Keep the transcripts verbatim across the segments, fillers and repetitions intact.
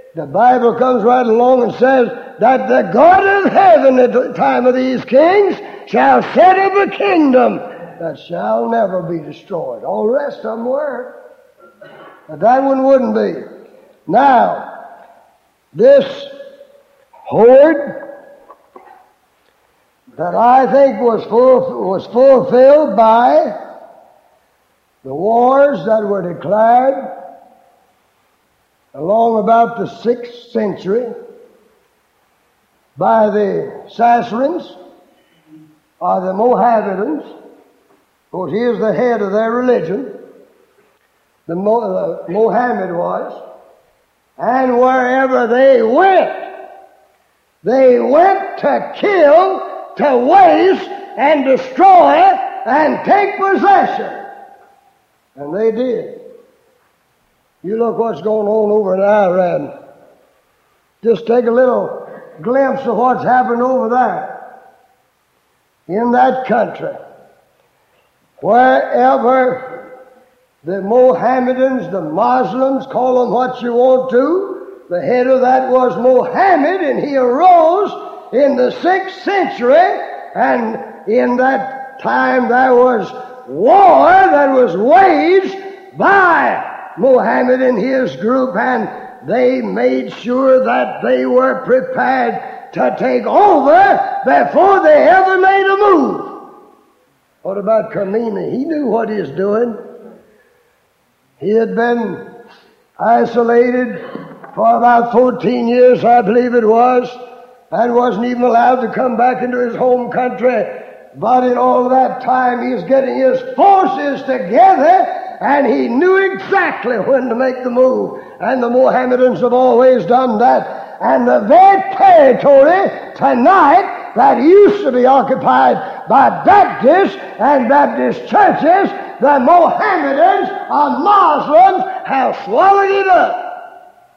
the Bible comes right along and says that the God of heaven at the time of these kings shall set up a kingdom that shall never be destroyed. All the rest of them were. But that one wouldn't be. Now, this horde that I think was full, was fulfilled by the wars that were declared along about the sixth century by the Saracens or the Mohammedans. Of course, he is the head of their religion. The Mo, uh, Mohammed was. And wherever they went, they went to kill, to waste, and destroy, and take possession. And they did. You look what's going on over in Iran. Just take a little glimpse of what's happened over there. In that country. Wherever the Mohammedans, the Muslims, call them what you want to, the head of that was Mohammed, and he arose in the sixth century, and in that time there was war that was waged by Mohammed and his group, and they made sure that they were prepared to take over before they ever made a move. What about Khomeini? He knew what he was doing. He had been isolated for about fourteen years, I believe it was, and wasn't even allowed to come back into his home country. But in all that time, he was getting his forces together, and he knew exactly when to make the move. And the Mohammedans have always done that. And the very territory tonight that used to be occupied by Baptists and Baptist churches, the Mohammedans or Muslims have swallowed it up.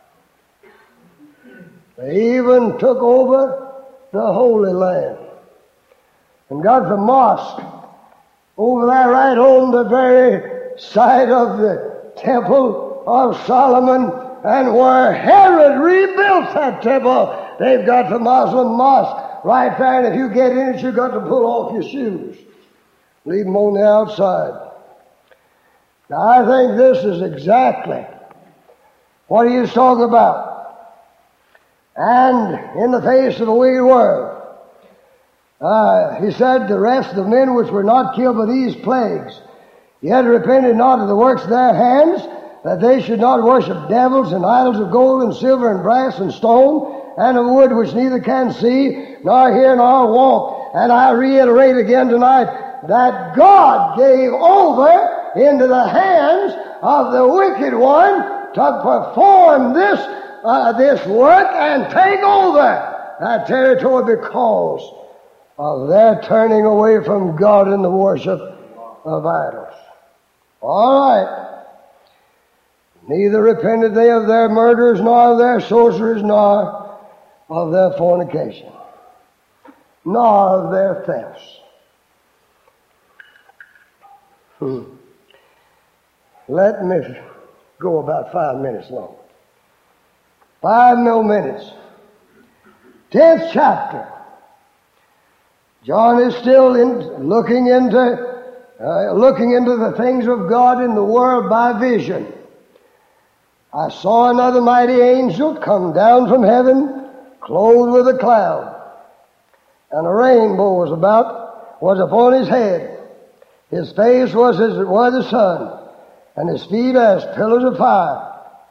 They even took over the Holy Land and got the mosque over there right on the very side of the Temple of Solomon, and where Herod rebuilt that temple, they've got the Muslim mosque right there, and if you get in it, you've got to pull off your shoes. Leave them on the outside. Now, I think this is exactly what he is talking about. And in the face of the wicked world, uh, he said, the rest of the men which were not killed by these plagues, yet repented not of the works of their hands, that they should not worship devils and idols of gold and silver and brass and stone, and of wood which neither can see, nor hear, nor walk. And I reiterate again tonight that God gave over into the hands of the wicked one to perform this uh, this work and take over that territory because of their turning away from God in the worship of idols. All right. Neither repented they of their murders, nor of their sorceries, nor of their fornication, nor of their thefts. Hmm. Let me go about five minutes long. Five more minutes. Tenth chapter. John is still in, looking into uh, looking into the things of God in the world by vision. I saw another mighty angel come down from heaven, clothed with a cloud, and a rainbow was about was upon his head. His face was as it were the sun, and his feet as pillars of fire.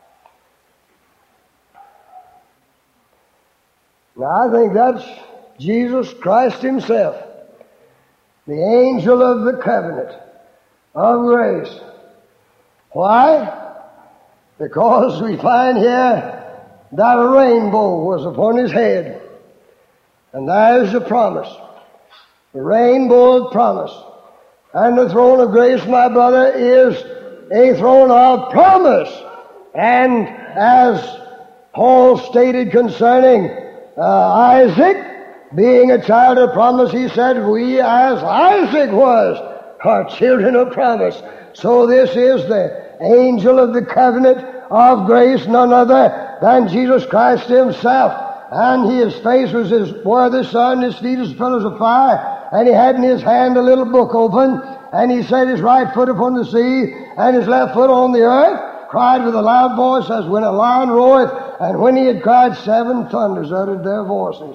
Now I think that's Jesus Christ himself, the angel of the covenant of grace. Why? Because we find here that a rainbow was upon his head. And there's the promise. The rainbow of promise. And the throne of grace, my brother, is a throne of promise. And as Paul stated concerning uh, Isaac, being a child of promise, he said, we as Isaac was, are children of promise. So this is the angel of the covenant of grace, none other than Jesus Christ himself. And his face was as were the sun, his feet as pillars of fire, and he had in his hand a little book open, and he set his right foot upon the sea, and his left foot on the earth, cried with a loud voice as when a lion roareth, and when he had cried, seven thunders uttered their voices.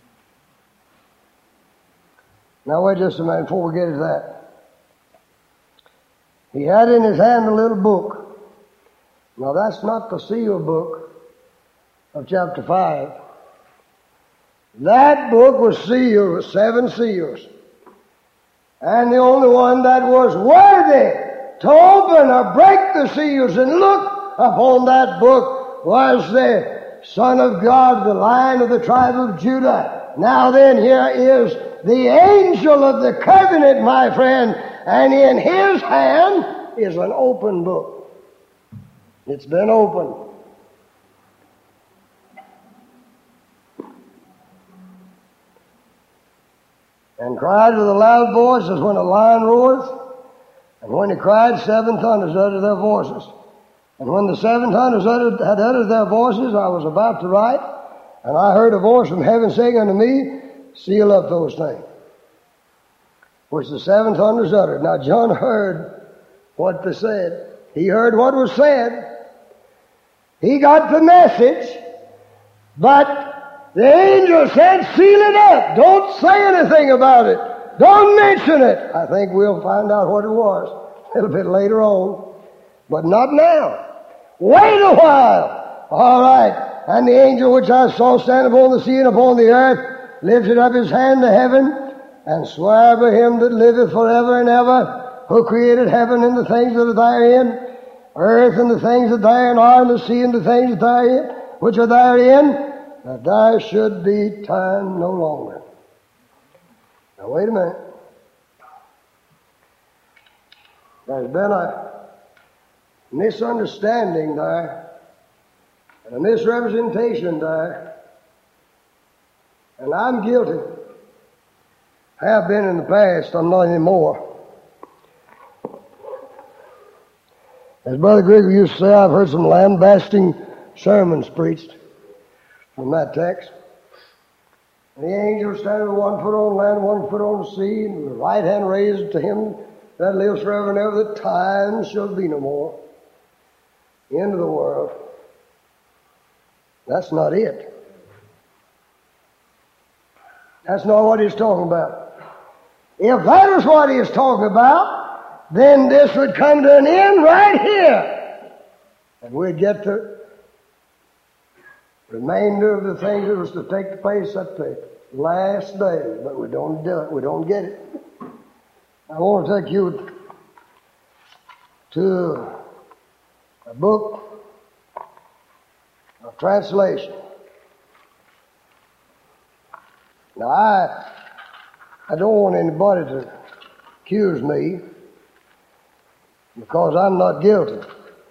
Now wait just a minute before we get to that. He had in his hand a little book. Now that's not the seal book of chapter five. That book was sealed with seven seals. And the only one that was worthy to open or break the seals and look upon that book was the Son of God, the Lion of the tribe of Judah. Now then, here is the angel of the covenant, my friend, and in his hand is an open book. It's been opened. And cried with a loud voice as when a lion roareth. And when he cried, seven thunders uttered their voices. And when the seven thunders uttered, had uttered their voices, I was about to write, and I heard a voice from heaven saying unto me, seal up those things which the seven thunders uttered. Now John heard what they said. He heard what was said. He got the message, but the angel said, seal it up. Don't say anything about it. Don't mention it. I think we'll find out what it was a little bit later on, but not now. Wait a while. All right. And the angel which I saw stand upon the sea and upon the earth lifted up his hand to heaven and sware by him that liveth forever and ever, who created heaven and the things that are therein, earth and the things that therein are, and the sea and the things that therein, which are therein, that there should be time no longer. Now wait a minute. There's been a misunderstanding there, and a misrepresentation there, and I'm guilty. Have been in the past, I'm not anymore. As Brother Grigor used to say, I've heard some lambasting sermons preached from that text. And the angel standing with one foot on land, one foot on the sea, and the right hand raised to him that lives forever and ever, that time shall be no more. End of the world. That's not it. That's not what he's talking about. If that was what he's talking about, then this would come to an end right here. And we'd get the remainder of the things that was to take place at the last day. But we don't do it. We don't get it. I want to take you to a book of translation. Now, I, I don't want anybody to accuse me, because I'm not guilty,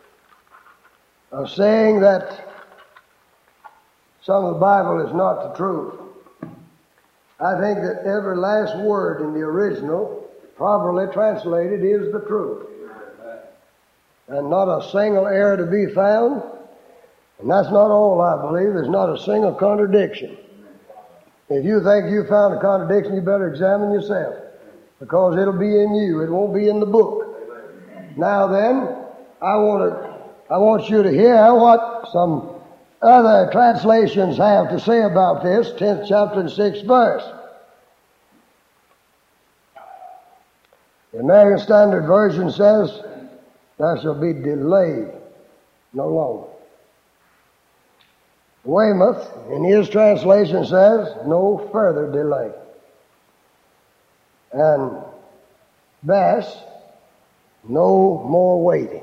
of saying that some of the Bible is not the truth. I think that every last word in the original, properly translated, is the truth. And not a single error to be found. And that's not all, I believe. There's not a single contradiction. If you think you found a contradiction, you better examine yourself, because it'll be in you. It won't be in the book. Now then, I want to, I want you to hear what some other translations have to say about this, tenth chapter and sixth verse. The American Standard Version says, there shall be delay no longer. Weymouth, in his translation, says, no further delay. And Bass, no more waiting.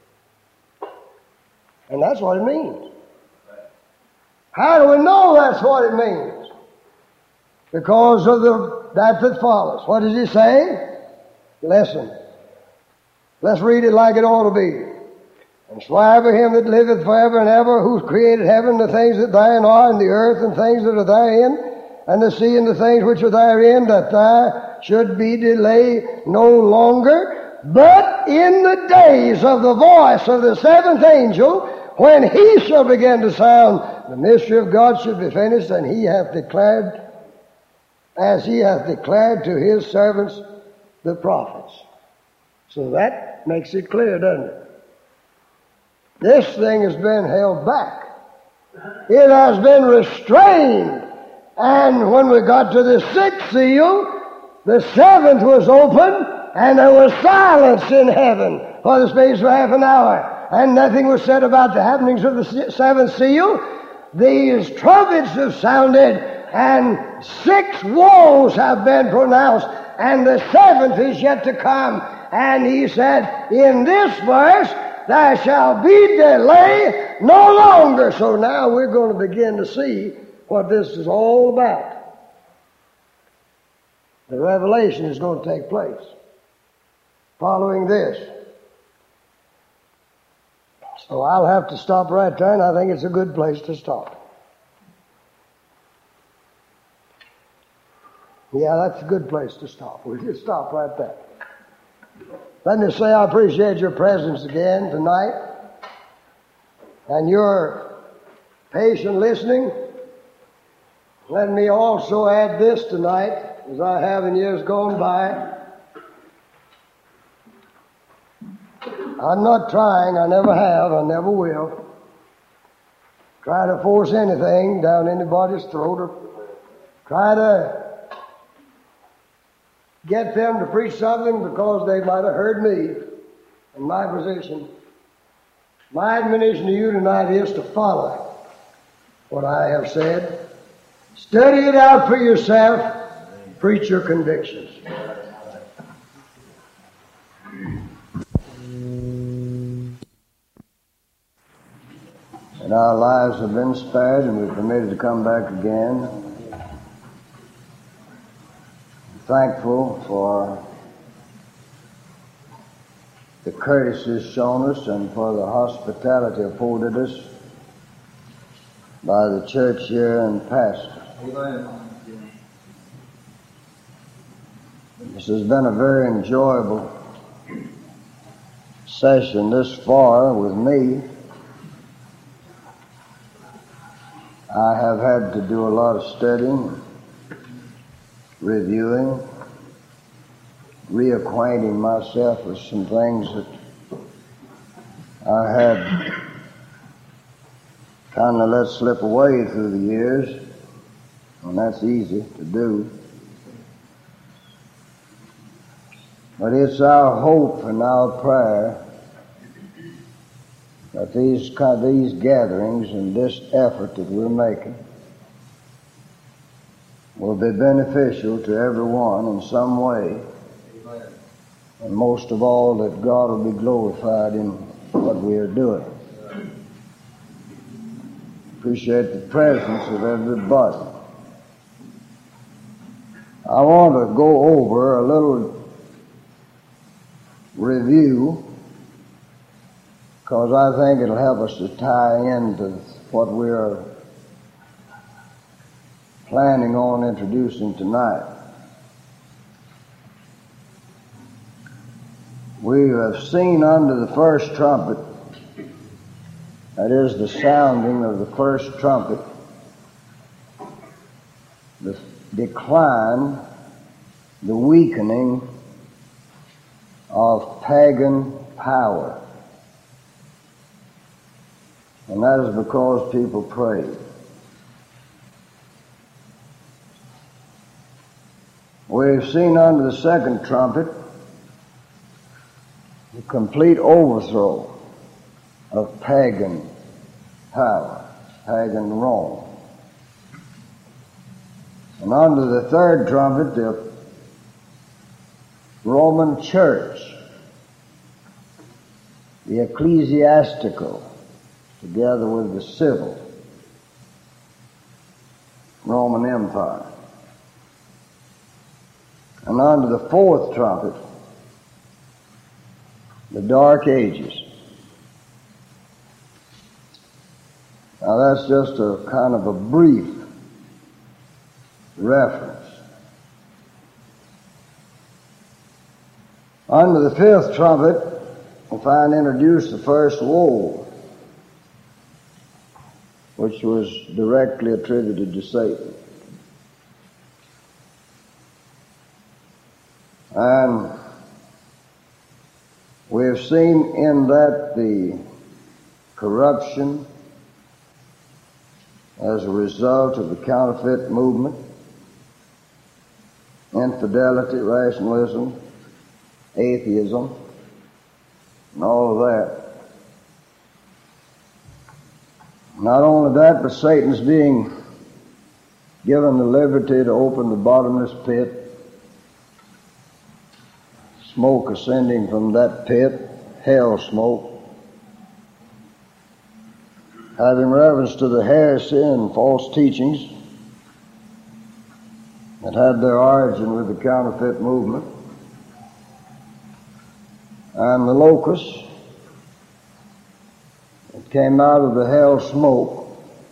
And that's what it means. How do we know that's what it means? Because of the that that follows. What does he say? Listen. Let's read it like it ought to be. And swear by him that liveth forever and ever, who created heaven, the things that therein are, and the earth, and things that are therein, and the sea, and the things which are therein, that there should be delay no longer. But in the days of the voice of the seventh angel, when he shall begin to sound, the mystery of God should be finished, and he hath declared, as he hath declared to his servants, the prophets. So that makes it clear, doesn't it? This thing has been held back. It has been restrained. And when we got to the sixth seal, the seventh was open, and there was silence in heaven for the space of half an hour. And nothing was said about the happenings of the seventh seal. These trumpets have sounded, and six woes have been pronounced, and the seventh is yet to come. And he said, in this verse, there shall be delay no longer. So now we're going to begin to see what this is all about. The revelation is going to take place following this. So I'll have to stop right there, and I think it's a good place to stop. Yeah, that's a good place to stop. We'll just stop right there. Let me say I appreciate your presence again tonight and your patient listening. Let me also add this tonight, as I have in years gone by. I'm not trying, I never have, I never will, try to force anything down anybody's throat or try to get them to preach something because they might have heard me in my position. My admonition to you tonight is to follow what I have said. Study it out for yourself. Preach your convictions. And our lives have been spared and we're permitted to come back again. Thankful for the courtesies shown us and for the hospitality afforded us by the church here and pastor. This has been a very enjoyable session this far with me. I have had to do a lot of studying, reviewing, reacquainting myself with some things that I had kind of let slip away through the years, and that's easy to do. But it's our hope and our prayer that these these gatherings and this effort that we're making will be beneficial to everyone in some way. Amen. And most of all, that God will be glorified in what we are doing. Appreciate the presence of everybody. I want to go over a little review because I think it'll help us to tie into what we're planning on introducing tonight. We have seen under the first trumpet, that is the sounding of the first trumpet, the decline, the weakening of pagan power. And that is because people prayed. We've seen under the second trumpet the complete overthrow of pagan power, pagan Rome. And under the third trumpet, the Roman Church, the ecclesiastical, together with the civil Roman Empire. And under the fourth trumpet, the Dark Ages. Now that's just a kind of a brief reference. Under the fifth trumpet, we find introduced the first woe. which was directly attributed to Satan. And we have seen in that the corruption as a result of the counterfeit movement, infidelity, rationalism, atheism, and all of that. Not only that, but Satan's being given the liberty to open the bottomless pit, smoke ascending from that pit, hell smoke, having reference to the heresy and false teachings that had their origin with the counterfeit movement, and the locusts that came out of the hell smoke.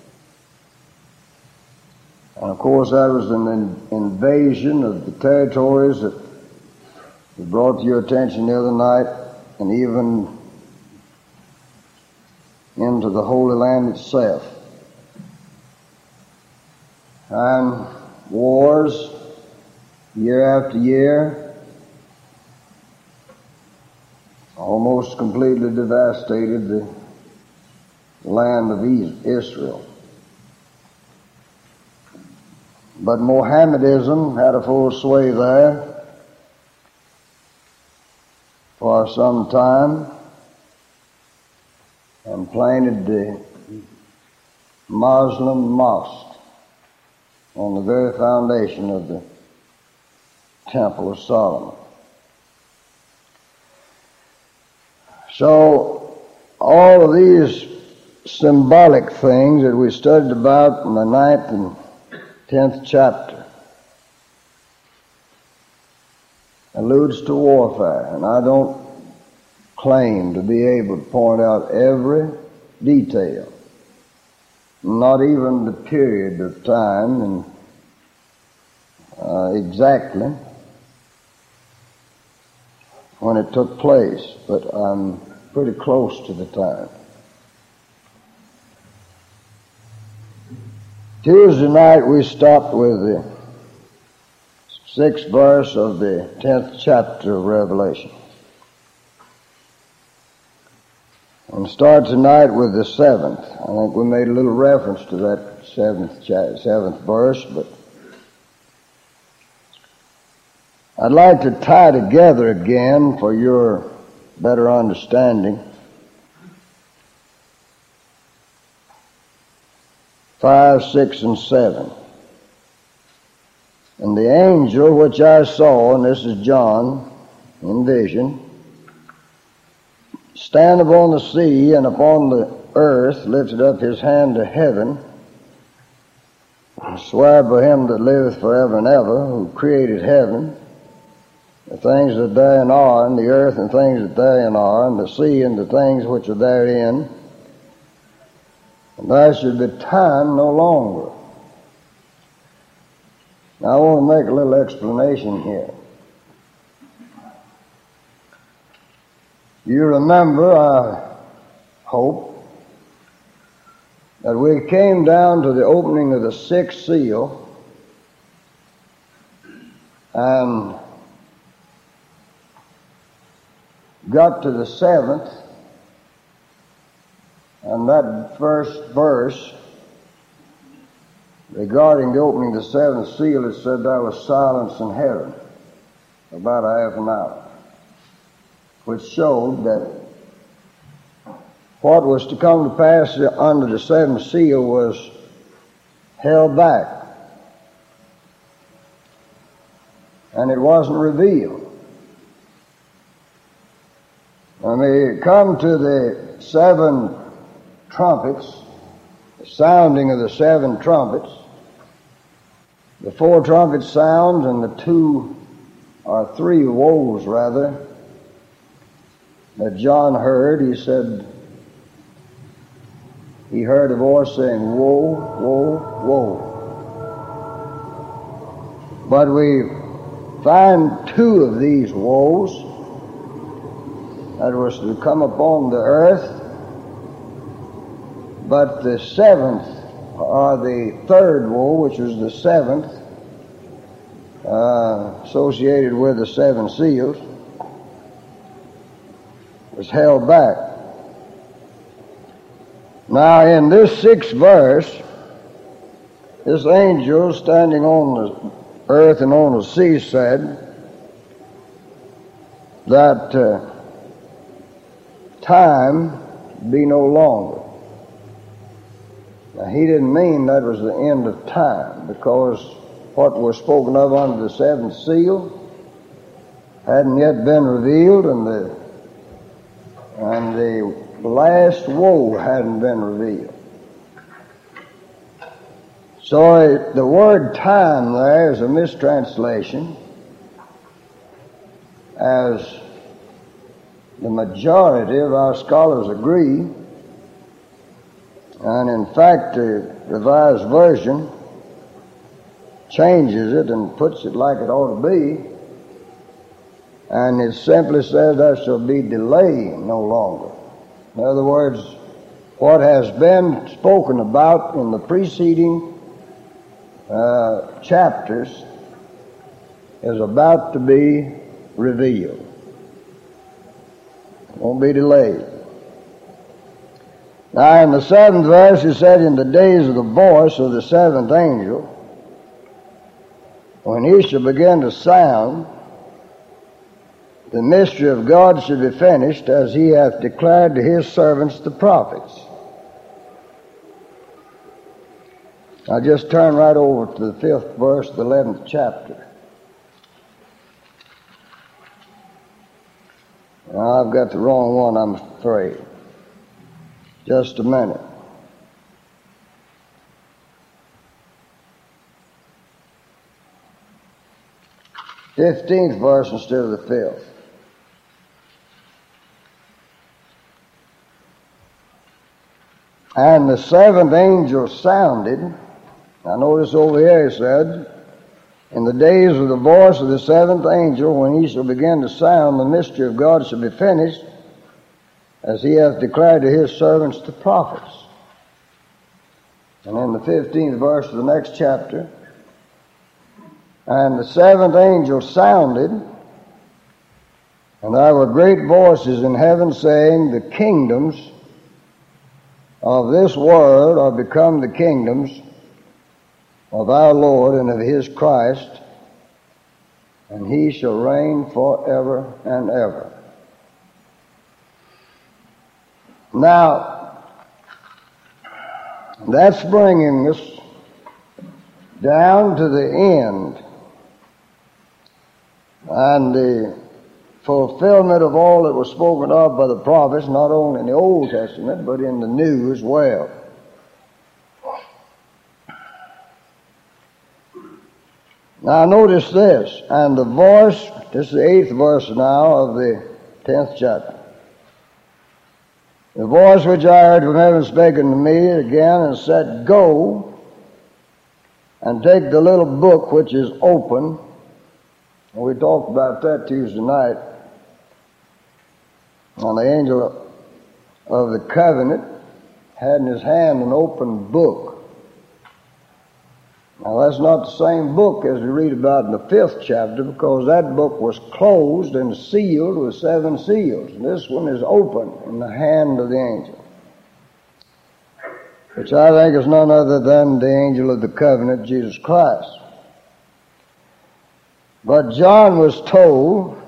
And of course that was an in- invasion of the territories that was brought to your attention the other night, and even into the Holy Land itself. And wars, year after year, almost completely devastated the land of Israel. But Mohammedism had a full sway there for some time, and planted the Muslim mosque on the very foundation of the Temple of Solomon. So all of these symbolic things that we studied about in the ninth and tenth chapter alludes to warfare, and I don't claim to be able to point out every detail, not even the period of time and uh, exactly when it took place, but I'm pretty close to the time. Tuesday night we stopped with the sixth verse of the tenth chapter of Revelation, and start tonight with the seventh. I think we made a little reference to that seventh cha- seventh verse, but I'd like to tie together again for your better understanding five, six, and seven. And the angel which I saw, and this is John in vision, stand upon the sea and upon the earth, lifted up his hand to heaven, and sware by him that liveth forever and ever, who created heaven, the things that therein are, and the earth and things that therein are, and the sea and the things which are therein, and there should be time no longer. Now I want to make a little explanation here. You remember, I hope, that we came down to the opening of the sixth seal, and got to the seventh, and that first verse regarding the opening of the seventh seal, it said there was silence in heaven about a half an hour, which showed that what was to come to pass under the seventh seal was held back, and it wasn't revealed. When we come to the seven trumpets, the sounding of the seven trumpets, the four trumpets sound and the two or three woes rather that John heard. He said he heard a voice saying, woe, woe, woe. But we find two of these woes that was to come upon the earth, but the seventh or the third woe, which was the seventh, uh, associated with the seven seals, was held back. Now in this sixth verse, this angel standing on the earth and on the sea said that uh, time be no longer. Now he didn't mean that was the end of time, because what was spoken of under the seventh seal hadn't yet been revealed, and the and the last woe hadn't been revealed. So the word time there is a mistranslation, as the majority of our scholars agree. And in fact, the Revised Version changes it and puts it like it ought to be. And it simply says there shall be delay no longer. In other words, what has been spoken about in the preceding uh, chapters is about to be revealed. It won't be delayed. Now in the seventh verse it said, in the days of the voice of the seventh angel, when he shall begin to sound, the mystery of God shall be finished, as he hath declared to his servants the prophets. Now just turn right over to the fifth verse of the eleventh chapter. Now I've got the wrong one, I'm afraid. Just a minute. Fifteenth verse instead of the fifth. And the seventh angel sounded. Now notice over here he said, in the days of the voice of the seventh angel, when he shall begin to sound, the mystery of God shall be finished, as he hath declared to his servants the prophets. And in the fifteenth verse of the next chapter, and the seventh angel sounded, and there were great voices in heaven saying, the kingdoms of this world are become the kingdoms of our Lord and of his Christ, and he shall reign forever and ever. Now, that's bringing us down to the end and the fulfillment of all that was spoken of by the prophets, not only in the Old Testament, but in the New as well. Now notice this, and the voice, this is the eighth verse now of the tenth chapter. The voice which I heard from heaven spake unto me again and said, go and take the little book which is open. And we talked about that Tuesday night. And the angel of the covenant had in his hand an open book. Now that's not the same book as we read about in the fifth chapter, because that book was closed and sealed with seven seals. And this one is open in the hand of the angel, which I think is none other than the angel of the covenant, Jesus Christ. But John was told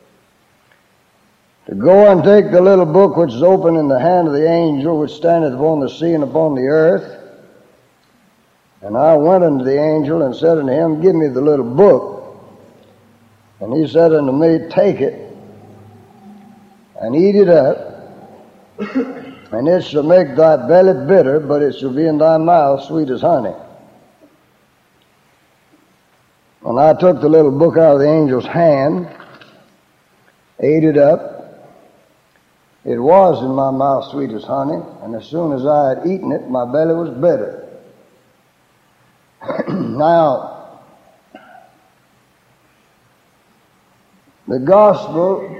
to go and take the little book which is open in the hand of the angel which standeth upon the sea and upon the earth. And I went unto the angel and said unto him, give me the little book. And he said unto me, take it and eat it up, and it shall make thy belly bitter, but it shall be in thy mouth sweet as honey. And I took the little book out of the angel's hand, ate it up. It was in my mouth sweet as honey, and as soon as I had eaten it, my belly was bitter. Now, the gospel,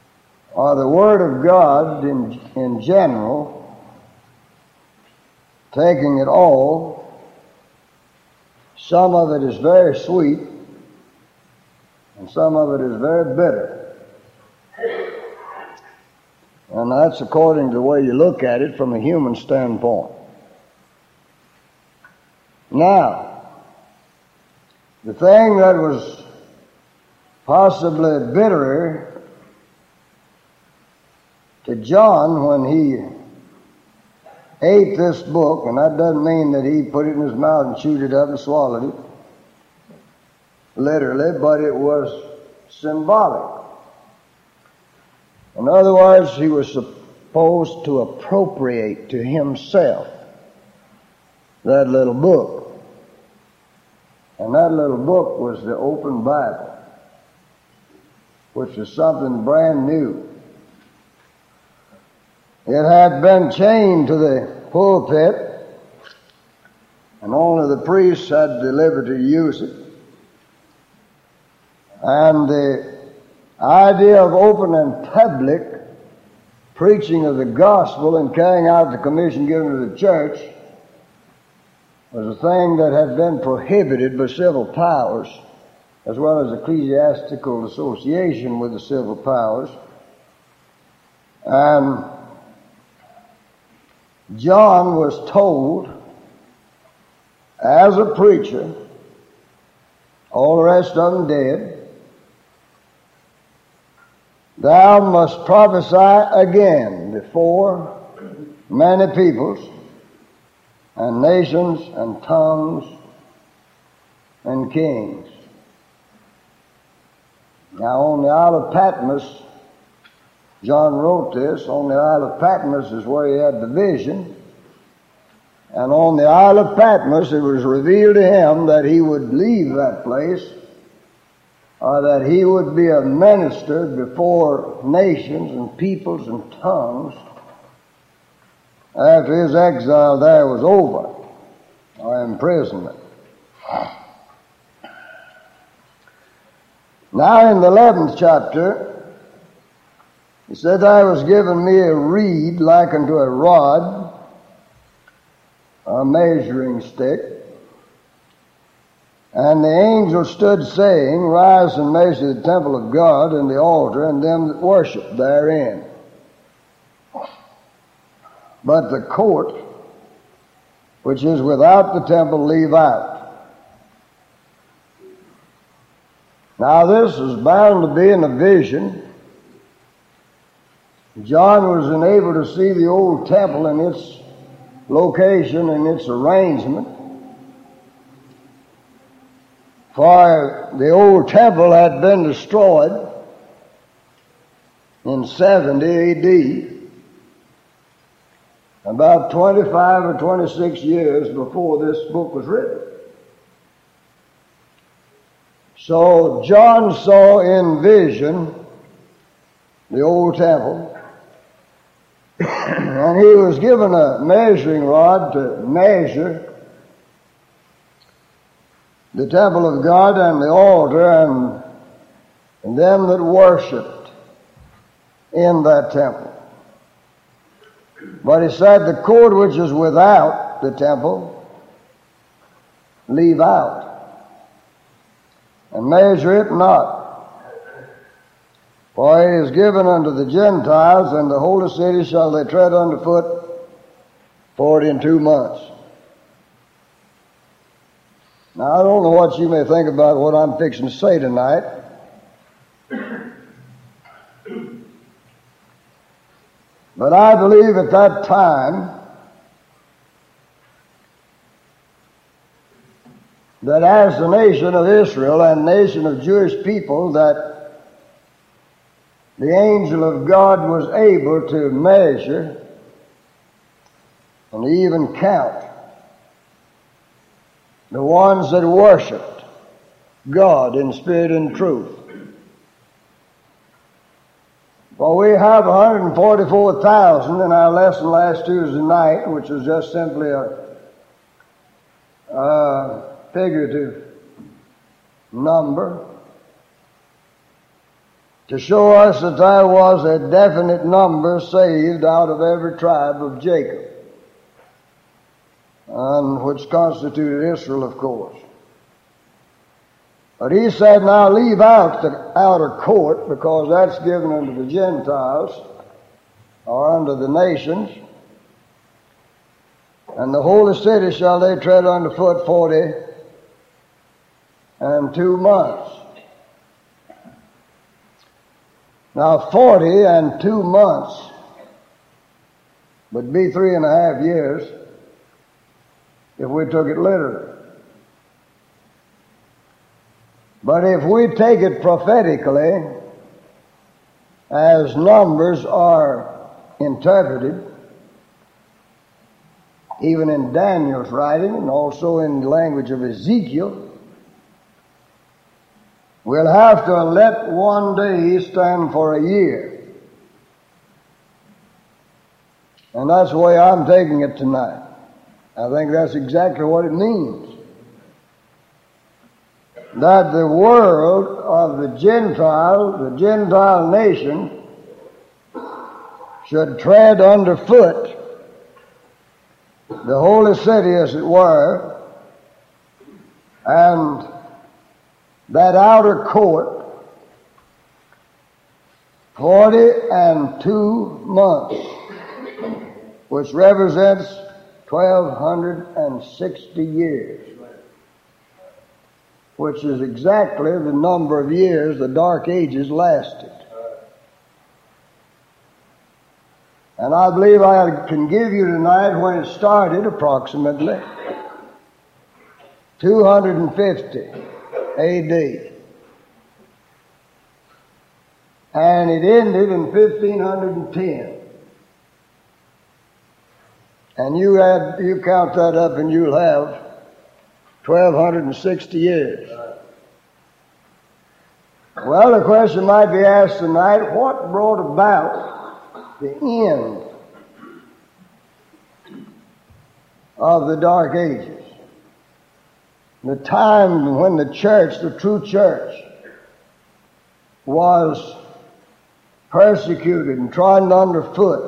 or the word of God in, in general, taking it all, some of it is very sweet, and some of it is very bitter. And that's according to the way you look at it from a human standpoint. Now, the thing that was possibly bitterer to John when he ate this book, and that doesn't mean that he put it in his mouth and chewed it up and swallowed it, literally, but it was symbolic. In other words, he was supposed to appropriate to himself that little book. And that little book was the open Bible, which was something brand new. It had been chained to the pulpit, and only the priests had the liberty to use it. And the idea of open and public preaching of the gospel and carrying out the commission given to the church was a thing that had been prohibited by civil powers, as well as ecclesiastical association with the civil powers. And John was told, as a preacher, all the rest of them dead, thou must prophesy again before many peoples and nations and tongues and kings. Now on the Isle of Patmos, John wrote this, on the Isle of Patmos is where he had the vision. And on the Isle of Patmos it was revealed to him that he would leave that place, or that he would be a minister before nations and peoples and tongues after his exile there was over, or imprisonment. Now in the eleventh chapter, he said, "There was given me a reed like unto a rod, a measuring stick. And the angel stood saying, Rise and measure the temple of God and the altar and them that worship therein. But the court, which is without the temple, leave out." Now this is bound to be in a vision. John was enabled to see the old temple and its location and its arrangement. For the old temple had been destroyed in seventy A D, about twenty-five or twenty-six years before this book was written. So John saw in vision the old temple, and he was given a measuring rod to measure the temple of God and the altar and, and them that worshipped in that temple. But he said, the court which is without the temple, leave out, and measure it not. For it is given unto the Gentiles, and the holy city shall they tread under foot forty and two months. Now, I don't know what you may think about what I'm fixing to say tonight. But I believe at that time that as the nation of Israel and nation of Jewish people, that the angel of God was able to measure and even count the ones that worshiped God in spirit and truth. For we have one hundred forty-four thousand in our lesson last Tuesday night, which was just simply a, a figurative number, to show us that there was a definite number saved out of every tribe of Jacob. and which constituted Israel, of course. But he said, now leave out the outer court, because that's given unto the Gentiles, or unto the nations. And the holy city shall they tread under foot forty and two months. Now forty and two months would be three and a half years if we took it literally. But if we take it prophetically, as numbers are interpreted, even in Daniel's writing and also in the language of Ezekiel, we'll have to let one day stand for a year. And that's the way I'm taking it tonight. I think that's exactly what it means. That the world of the Gentile, the Gentile nation, should tread underfoot the holy city, as it were, and that outer court, forty and two months, which represents twelve hundred and sixty years, which is exactly the number of years the Dark Ages lasted. And I believe I can give you tonight when it started, approximately two hundred fifty A D. And it ended in fifteen ten. And you add, you count that up and you'll have twelve hundred sixty years. Well, the question might be asked tonight, what brought about the end of the Dark Ages? The time when the church, the true church, was persecuted and trodden underfoot.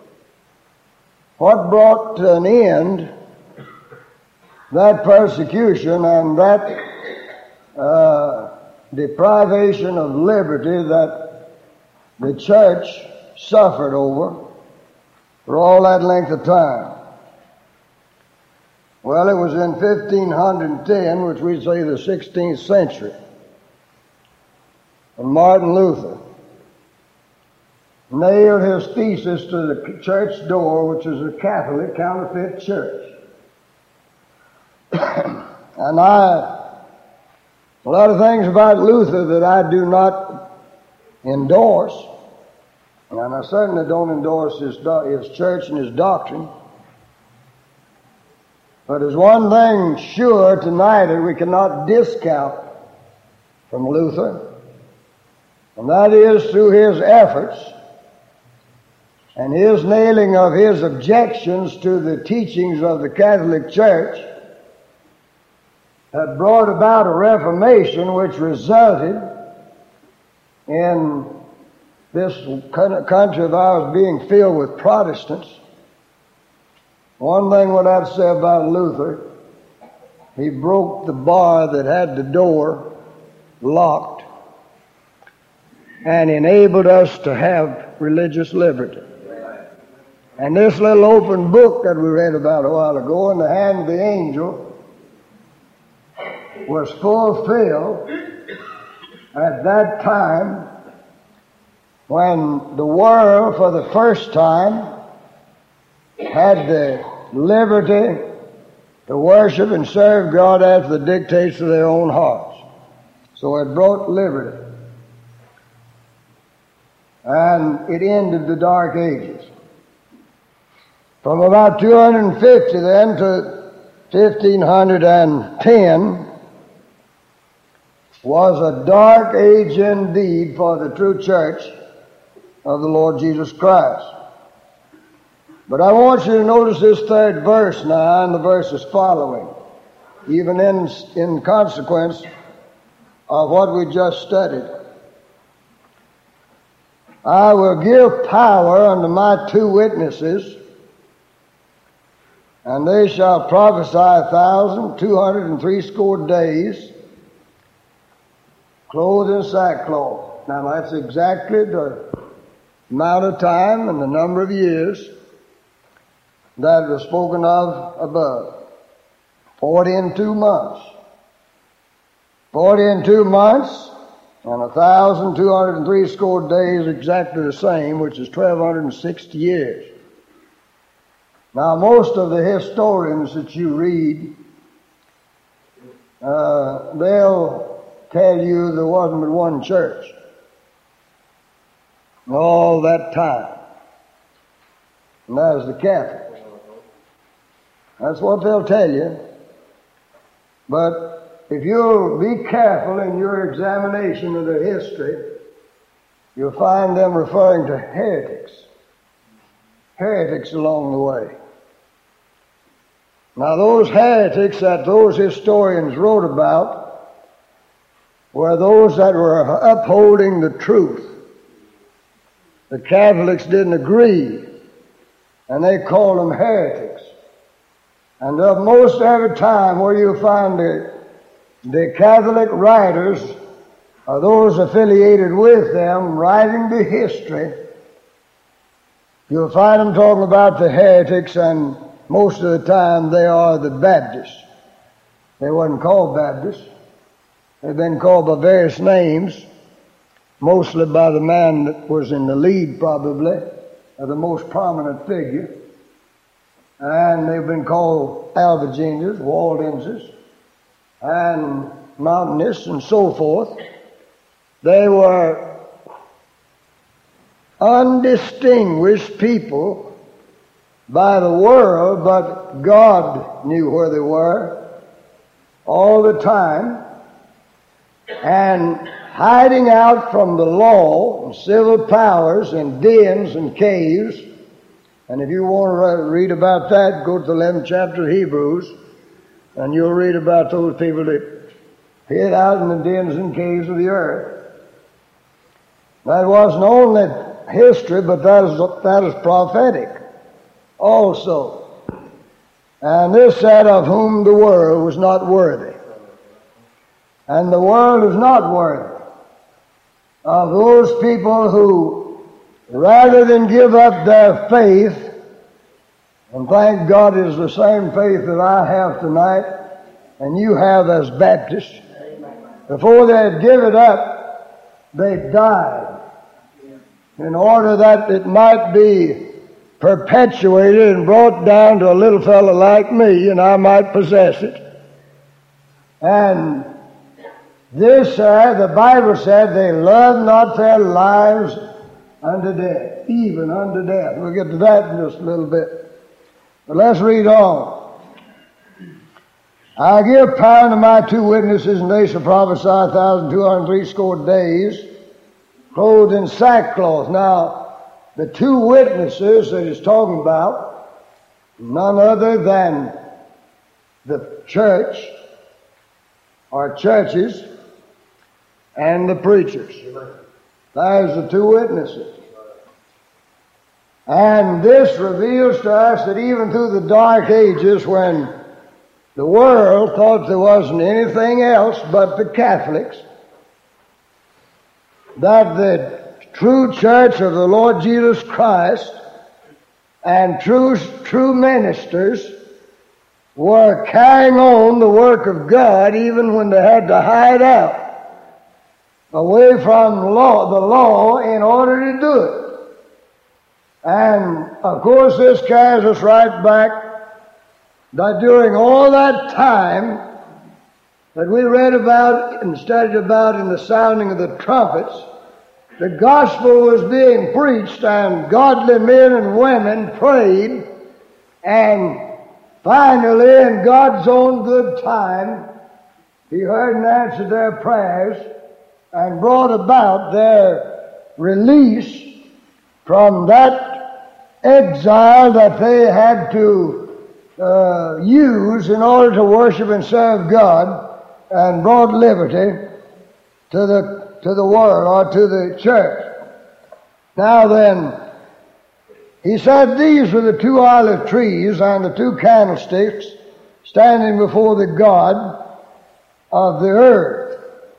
What brought to an end that persecution and that uh, deprivation of liberty that the church suffered over for all that length of time? Well, it was in fifteen ten, which we say the sixteenth century, when Martin Luther nailed his thesis to the church door, which is a Catholic counterfeit church. And I, a lot of things about Luther that I do not endorse, and I certainly don't endorse his, his church and his doctrine. But there's one thing sure tonight that we cannot discount from Luther, and that is through his efforts and his nailing of his objections to the teachings of the Catholic Church had brought about a reformation which resulted in this country of ours being filled with Protestants. One thing what I'd say about Luther, he broke the bar that had the door locked and enabled us to have religious liberty. And this little open book that we read about a while ago in the hand of the angel was fulfilled at that time when the world for the first time had the liberty to worship and serve God after the dictates of their own hearts. So it brought liberty. And it ended the Dark Ages. From about two hundred fifty then to fifteen ten was a dark age indeed for the true church of the Lord Jesus Christ. But I want you to notice this third verse now and the verses following, even in, in consequence of what we just studied. I will give power unto my two witnesses And they shall prophesy a thousand two hundred and threescore days, clothed in sackcloth. Now that's exactly the amount of time and the number of years that was spoken of above. Forty and two months. Forty and two months and a thousand two hundred and threescore days exactly the same, which is twelve hundred and sixty years. Now, most of the historians that you read, uh, they'll tell you there wasn't but one church all that time. And that was the Catholics. That's what they'll tell you. But if you'll be careful in your examination of their history, you'll find them referring to heretics. Heretics along the way. Now those heretics that those historians wrote about were those that were upholding the truth. The Catholics didn't agree, and they called them heretics. And of most every time where you find the, the Catholic writers or those affiliated with them writing the history, you'll find them talking about the heretics, and most of the time they are the Baptists. They wasn't called Baptists. They've been called by various names, mostly by the man that was in the lead probably, or the most prominent figure. And they've been called Albigenses, Waldenses, and Mountainists, and so forth. They were undistinguished people by the world, but God knew where they were all the time, and hiding out from the law and civil powers in dens and caves. And if you want to read about that, go to the eleventh chapter of Hebrews, and you'll read about those people that hid out in the dens and caves of the earth. That wasn't only history, but that is, that is prophetic also. And this said, of whom the world was not worthy. And the world is not worthy of those people who, rather than give up their faith, and thank God it's the same faith that I have tonight and you have as Baptists, before they'd give it up, they died in order that it might be perpetuated and brought down to a little fellow like me, and I might possess it. And this, uh, the Bible said, they loved not their lives unto death, even unto death. We'll get to that in just a little bit. But let's read on. I give power to my two witnesses, and they shall prophesy a thousand two hundred threescore days, clothed in sackcloth. Now, the two witnesses that he's talking about, none other than the church, or churches, and the preachers. There's the two witnesses. And this reveals to us that even through the dark ages, when the world thought there wasn't anything else but the Catholics, that the true church of the Lord Jesus Christ and true, true ministers were carrying on the work of God even when they had to hide out away from law, the law in order to do it. And of course this carries us right back that during all that time that we read about and studied about in the sounding of the trumpets, the gospel was being preached and godly men and women prayed, and finally in God's own good time He heard and answered their prayers and brought about their release from that exile that they had to uh, use in order to worship and serve God, and brought liberty to the to the world, or to the church. Now then, He said these were the two olive trees and the two candlesticks standing before the God of the earth.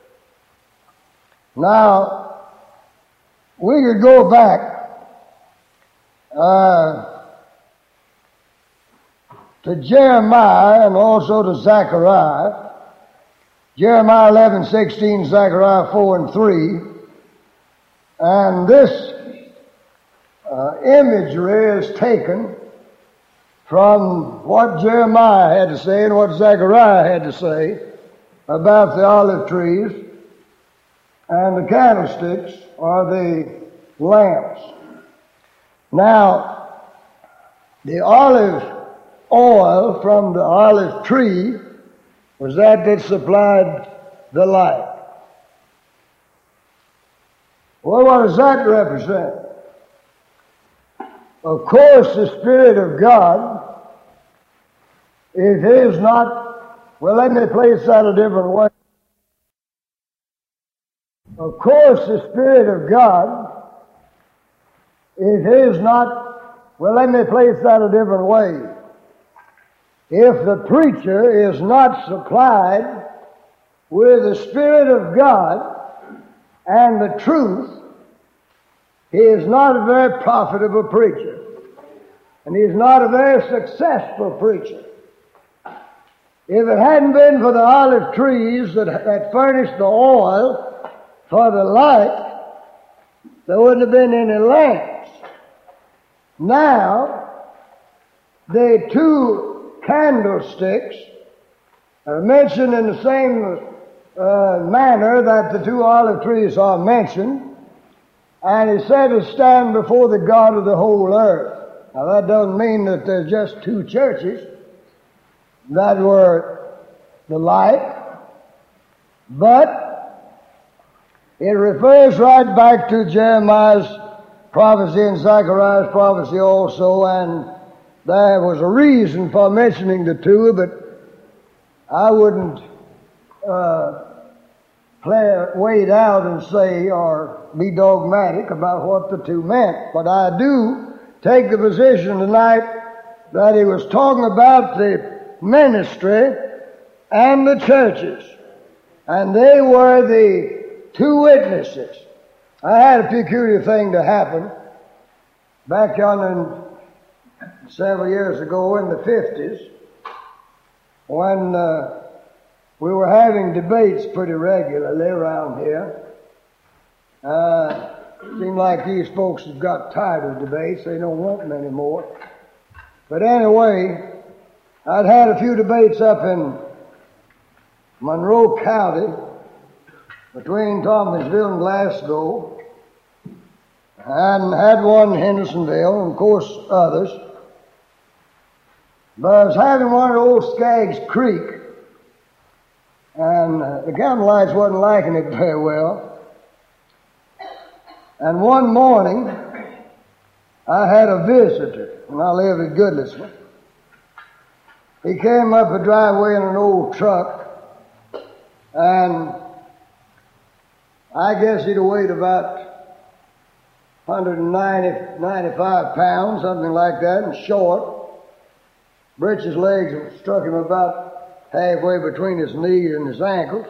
Now, we could go back uh, to Jeremiah and also to Zechariah. Jeremiah eleven sixteen, Zechariah four and three. And this uh, imagery is taken from what Jeremiah had to say and what Zechariah had to say about the olive trees and the candlesticks or the lamps. Now, the olive oil from the olive tree was that that supplied the light. Well, what does that represent? Of course, the Spirit of God, it is not, well, let me place that a different way. Of course, the Spirit of God, it is not, well, let me place that a different way. If the preacher is not supplied with the Spirit of God and the truth, he is not a very profitable preacher. And he is not a very successful preacher. If it hadn't been for the olive trees that, that furnished the oil for the light, there wouldn't have been any lamps. Now, the two candlesticks are mentioned in the same uh, manner that the two olive trees are mentioned, and he said to stand before the God of the whole earth. Now that doesn't mean that there's just two churches that were the light, but it refers right back to Jeremiah's prophecy and Zechariah's prophecy also, and there was a reason for mentioning the two, but I wouldn't uh, play, wade out and say or be dogmatic about what the two meant. But I do take the position tonight that he was talking about the ministry and the churches, and they were the two witnesses. I had a peculiar thing to happen back on in, several years ago in the fifties when uh, we were having debates pretty regularly around here. Uh, seemed like these folks have got tired of debates. They don't want them anymore. But anyway, I'd had a few debates up in Monroe County between Tompkinsville and Glasgow, and had one in Hendersonville, and of course others. But I was having one at Old Skaggs Creek, and uh, the county lights wasn't liking it very well. And one morning, I had a visitor, and I lived at Goodlettsville. He came up a driveway in an old truck, and I guess he'd have weighed about one hundred ninety, ninety-five pounds, something like that, and short. Britches' legs struck him about halfway between his knees and his ankles.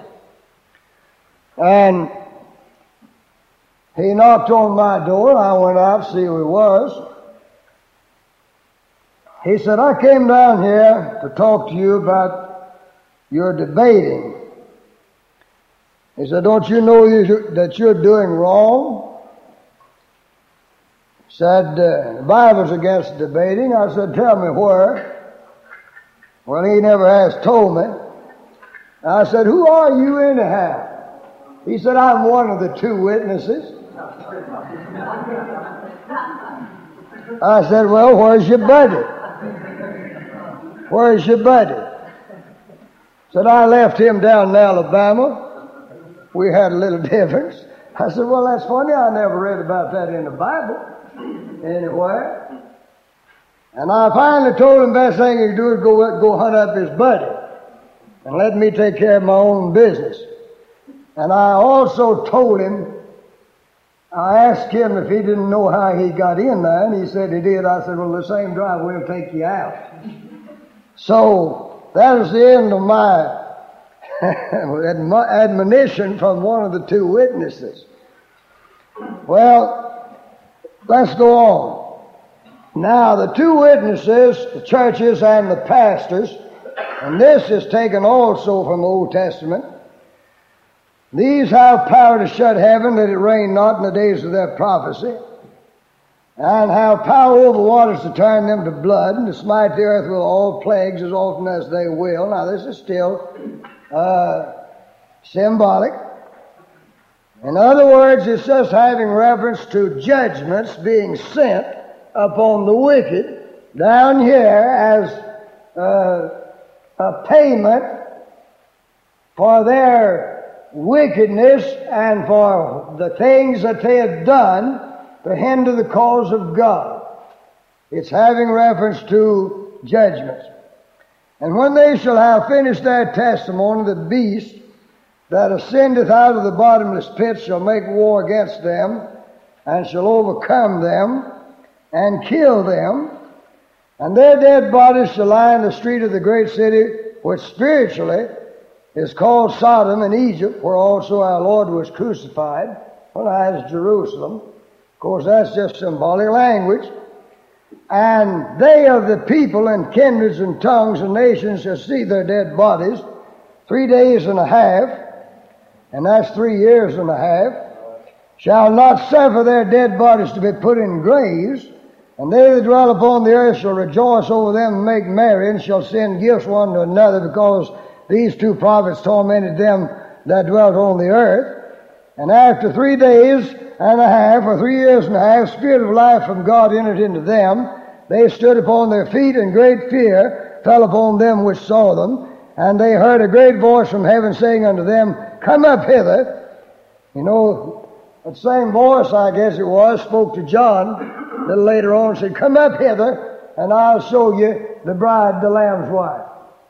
And he knocked on my door, and I went out to see who he was. He said, I came down here to talk to you about your debating. He said, don't you know you, that you're doing wrong? He said, uh, the Bible's against debating. I said, tell me where. Well, he never has told me. I said, who are you anyhow? He said, I'm one of the two witnesses. I said, well, where's your buddy? Where's your buddy? Said, I left him down in Alabama. We had a little difference. I said, well, that's funny. I never read about that in the Bible anywhere. And I finally told him the best thing he could do is go, go hunt up his buddy and let me take care of my own business. And I also told him I asked him if he didn't know how he got in there, and he said he did. I said, well, the same driveway will take you out. So that is the end of my admonition from one of the two witnesses. Well, let's go on. Now, the two witnesses, the churches and the pastors, and this is taken also from the Old Testament, these have power to shut heaven that it rain not in the days of their prophecy, and have power over waters to turn them to blood, and to smite the earth with all plagues as often as they will. Now, this is still uh, symbolic. In other words, it's just having reference to judgments being sent upon the wicked down here as uh, a payment for their wickedness and for the things that they had done to hinder the cause of God. It's having reference to judgments. And when they shall have finished their testimony, the beast that ascendeth out of the bottomless pit shall make war against them, and shall overcome them, and kill them, and their dead bodies shall lie in the street of the great city, which spiritually is called Sodom and Egypt, where also our Lord was crucified. Well, that's Jerusalem. Of course, that's just symbolic language. And they of the people and kindreds and tongues and nations shall see their dead bodies three days and a half, and that's three years and a half, shall not suffer their dead bodies to be put in graves, and they that dwell upon the earth shall rejoice over them and make merry, and shall send gifts one to another, because these two prophets tormented them that dwelt on the earth. And after three days and a half, or three years and a half, spirit of life from God entered into them. They stood upon their feet, and great fear fell upon them which saw them. And they heard a great voice from heaven saying unto them, Come up hither. You know, that same voice, I guess it was, spoke to John a little later on and said, Come up hither, and I'll show you the bride, the Lamb's wife.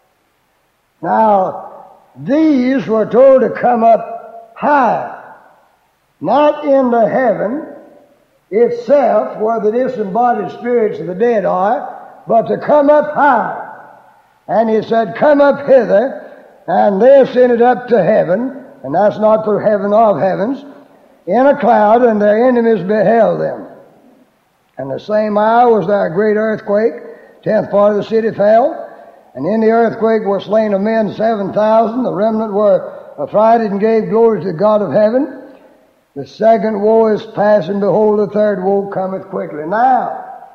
Now, these were told to come up high, not into heaven itself, where the disembodied spirits of the dead are, but to come up high. And he said, Come up hither, and they ascended up to heaven, and that's not the heaven of heavens, in a cloud, and their enemies beheld them. And the same hour was there a great earthquake, tenth part of the city fell, and in the earthquake were slain of men seven thousand. The remnant were affrighted and gave glory to the God of heaven. The second woe is past, and behold, the third woe cometh quickly. Now,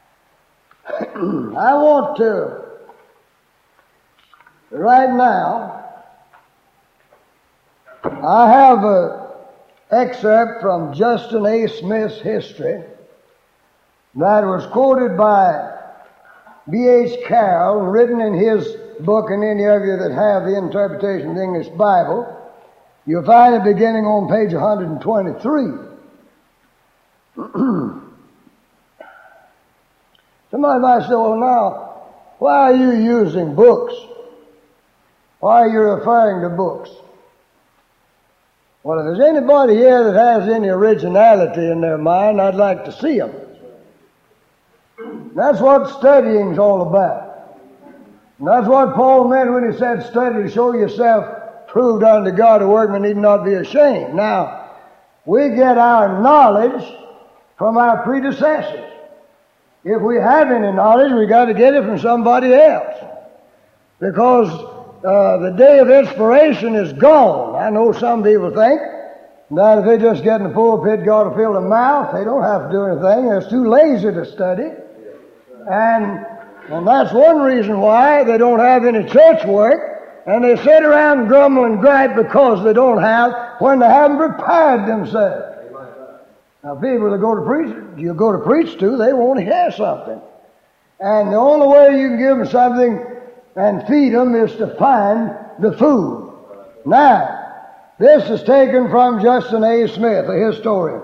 I want to, right now, I have an excerpt from Justin A. Smith's history that was quoted by B H Carroll, written in his book, and any of you that have the interpretation of the English Bible. You'll find it beginning on page one twenty-three. Somebody might say, well, now, why are you using books? Why are you referring to books? Well, if there's anybody here that has any originality in their mind, I'd like to see them. That's what studying's all about. And that's what Paul meant when he said, study to show yourself proved unto God, a workman need not be ashamed. Now, we get our knowledge from our predecessors. If we have any knowledge, we got to get it from somebody else. Because uh, the day of inspiration is gone. I know some people think that if they just get in the pulpit, God will fill their mouth. They don't have to do anything. They're too lazy to study. And, and that's one reason why they don't have any church work. And they sit around and grumble and gripe because they don't have, when they haven't prepared themselves. Now, people that go to preach, you go to preach to, they want to hear something. And the only way you can give them something and feed them is to find the food. Now, this is taken from Justin A. Smith, a historian.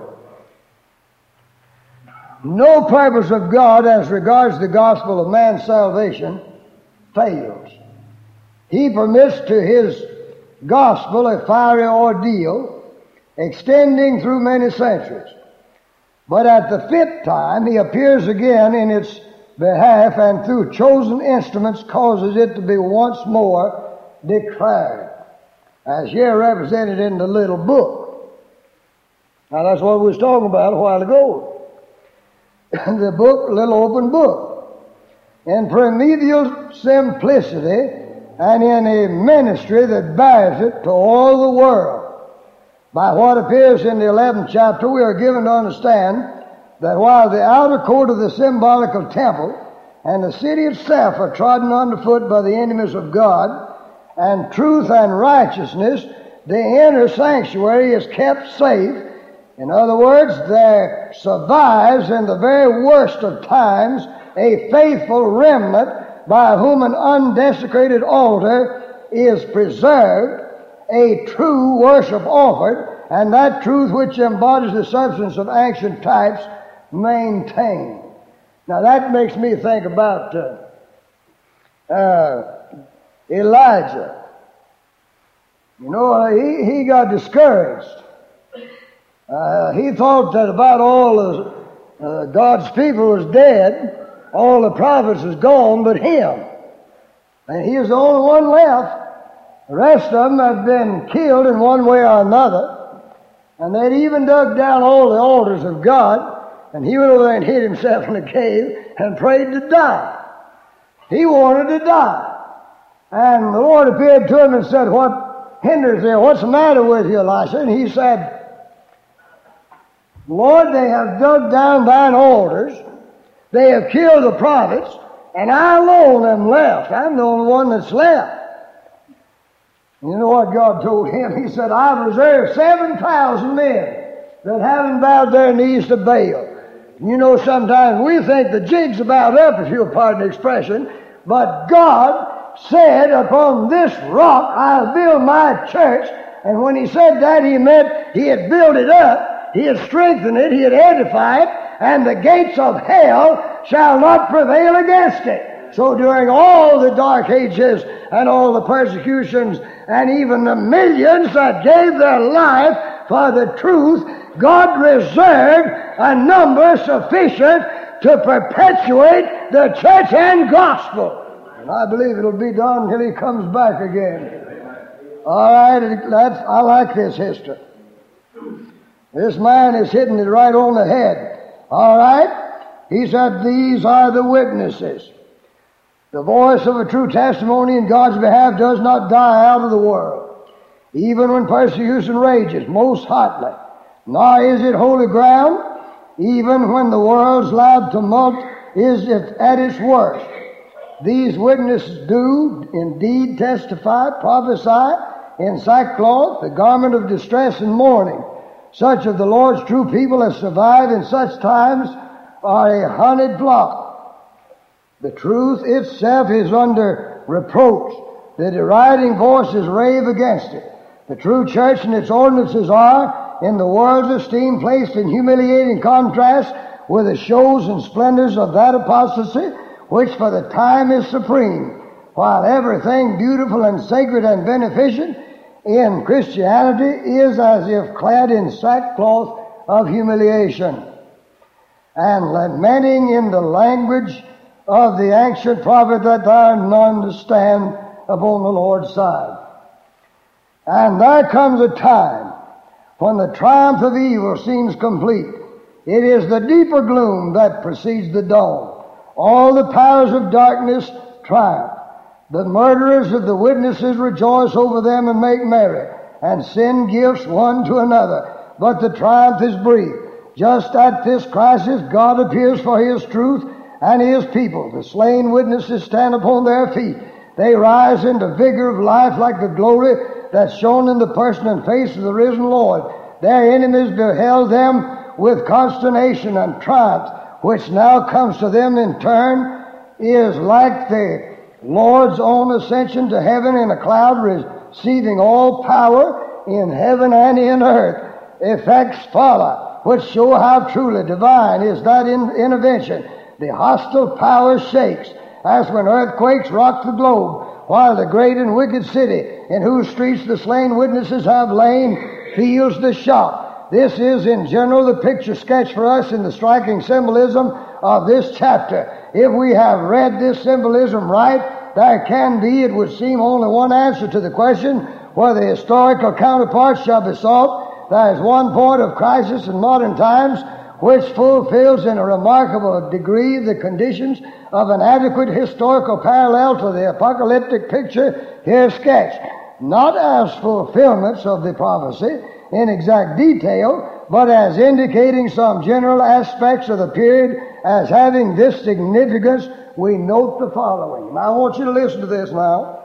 No purpose of God as regards the gospel of man's salvation fails. He permits to his gospel a fiery ordeal extending through many centuries. But at the fifth time, he appears again in its behalf, and through chosen instruments causes it to be once more declared, as here represented in the little book. Now that's what we was talking about a while ago. The book, little open book. In primeval simplicity and in a ministry that bears it to all the world. By what appears in the eleventh chapter, we are given to understand that while the outer court of the symbolical temple and the city itself are trodden underfoot by the enemies of God, and truth and righteousness, the inner sanctuary is kept safe. In other words, there survives in the very worst of times a faithful remnant by whom an undesecrated altar is preserved, a true worship offered, and that truth which embodies the substance of ancient types maintained. Now that makes me think about uh, uh, Elijah. You know, he, he got discouraged. Uh, he thought that about all of uh, God's people was dead, all the prophets was gone but him. And he was the only one left. The rest of them had been killed in one way or another. And they'd even dug down all the altars of God, and he went over there and hid himself in a cave and prayed to die. He wanted to die. And the Lord appeared to him and said, "What hinders thee? What's the matter with you, Elisha?" And he said, "Lord, they have dug down thine altars. They have killed the prophets, and I alone am left. I'm the only one that's left." You know what God told him? He said, "I've reserved seven thousand men that haven't bowed their knees to Baal." You know, sometimes we think the jig's about up, if you'll pardon the expression, but God said, "Upon this rock I'll build my church." And when he said that, he meant he had built it up, he had strengthened it, he had edified it, and the gates of hell shall not prevail against it. So during all the dark ages and all the persecutions and even the millions that gave their life for the truth, God reserved a number sufficient to perpetuate the church and gospel. And I believe it'll be done till he comes back again. All right, that's, I like this history. This man is hitting it right on the head. All right? He said, "These are the witnesses." The voice of a true testimony in God's behalf does not die out of the world, even when persecution rages most hotly. Nor is it holy ground, even when the world's loud tumult is at its worst. These witnesses do indeed testify, prophesy in sackcloth, the garment of distress and mourning. Such of the Lord's true people as survive in such times are a hunted flock. The truth itself is under reproach. The deriding voices rave against it. The true church and its ordinances are, in the world's esteem, placed in humiliating contrast with the shows and splendors of that apostasy, which for the time is supreme, while everything beautiful and sacred and beneficent in Christianity is as if clad in sackcloth of humiliation, and lamenting in the language of the ancient prophet that there are none to stand upon the Lord's side. And there comes a time when the triumph of evil seems complete. It is the deeper gloom that precedes the dawn. All the powers of darkness triumph. The murderers of the witnesses rejoice over them and make merry, and send gifts one to another. But the triumph is brief. Just at this crisis, God appears for His truth and His people. The slain witnesses stand upon their feet. They rise into vigor of life like the glory that's shown in the person and face of the risen Lord. Their enemies beheld them with consternation, and triumph, which now comes to them in turn, is like the Lord's own ascension to heaven in a cloud, receiving all power in heaven and in earth. Effects follow, which show how truly divine is that in intervention. The hostile power shakes, as when earthquakes rock the globe, while the great and wicked city, in whose streets the slain witnesses have lain, feels the shock. This is in general the picture sketch for us in the striking symbolism of this chapter. If we have read this symbolism right, there can be, it would seem, only one answer to the question whether the historical counterparts shall be sought. There is one point of crisis in modern times which fulfills in a remarkable degree the conditions of an adequate historical parallel to the apocalyptic picture here sketched, not as fulfillments of the prophecy in exact detail, but as indicating some general aspects of the period as having this significance. We note the following. Now I want you to listen to this now.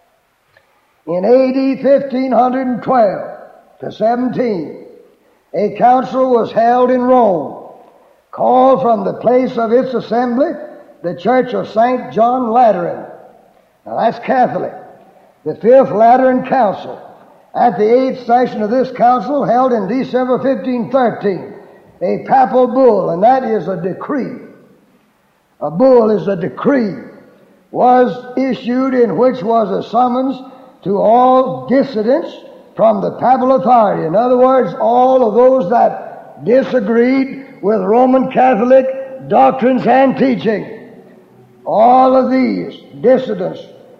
In A D fifteen twelve to seventeen, a council was held in Rome, called from the place of its assembly the Church of Saint John Lateran. Now that's Catholic. The Fifth Lateran Council. At the eighth session of this council, held in December fifteen thirteen, a papal bull, and that is a decree. A bull is a decree, was issued in which was a summons to all dissidents from the papal authority. In other words, all of those that disagreed with Roman Catholic doctrines and teaching. All of these dissidents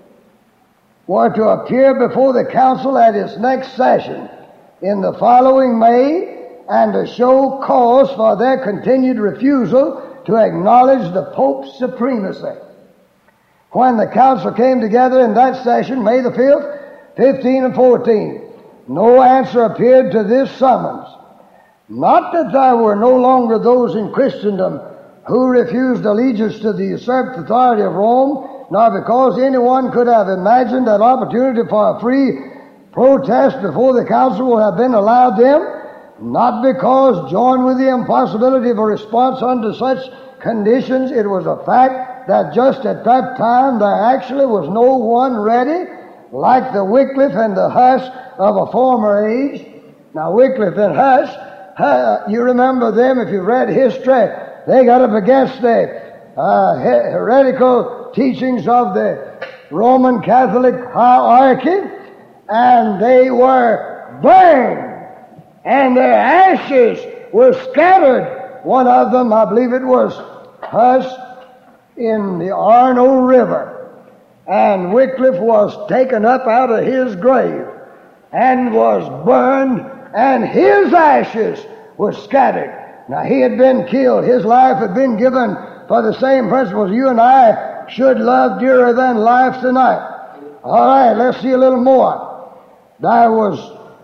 were to appear before the council at its next session in the following May and to show cause for their continued refusal to acknowledge the Pope's supremacy. When the council came together in that session, May the fifth, fifteen and fourteen, no answer appeared to this summons. Not that there were no longer those in Christendom who refused allegiance to the usurped authority of Rome, nor because anyone could have imagined that opportunity for a free protest before the council would have been allowed them, not because, joined with the impossibility of a response under such conditions, it was a fact that just at that time there actually was no one ready, like the Wycliffe and the Huss of a former age. Now Wycliffe and Huss, uh, you remember them if you've read history. They got up against the uh, heretical teachings of the Roman Catholic hierarchy, and they were burned, and their ashes were scattered. One of them, I believe it was Huss, in the Arno River, and Wycliffe was taken up out of his grave and was burned, and his ashes were scattered. Now, he had been killed. His life had been given for the same principles you and I should love dearer than life tonight. All right, let's see a little more. There was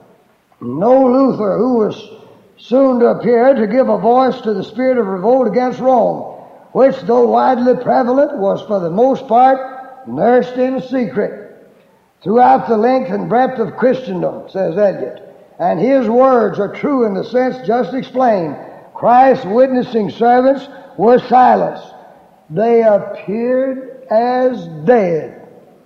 no Luther who was soon to appear to give a voice to the spirit of revolt against Rome, which, though widely prevalent, was for the most part nursed in secret throughout the length and breadth of Christendom, says Eliot. And his words are true in the sense just explained. Christ's witnessing servants were silenced. They appeared as dead.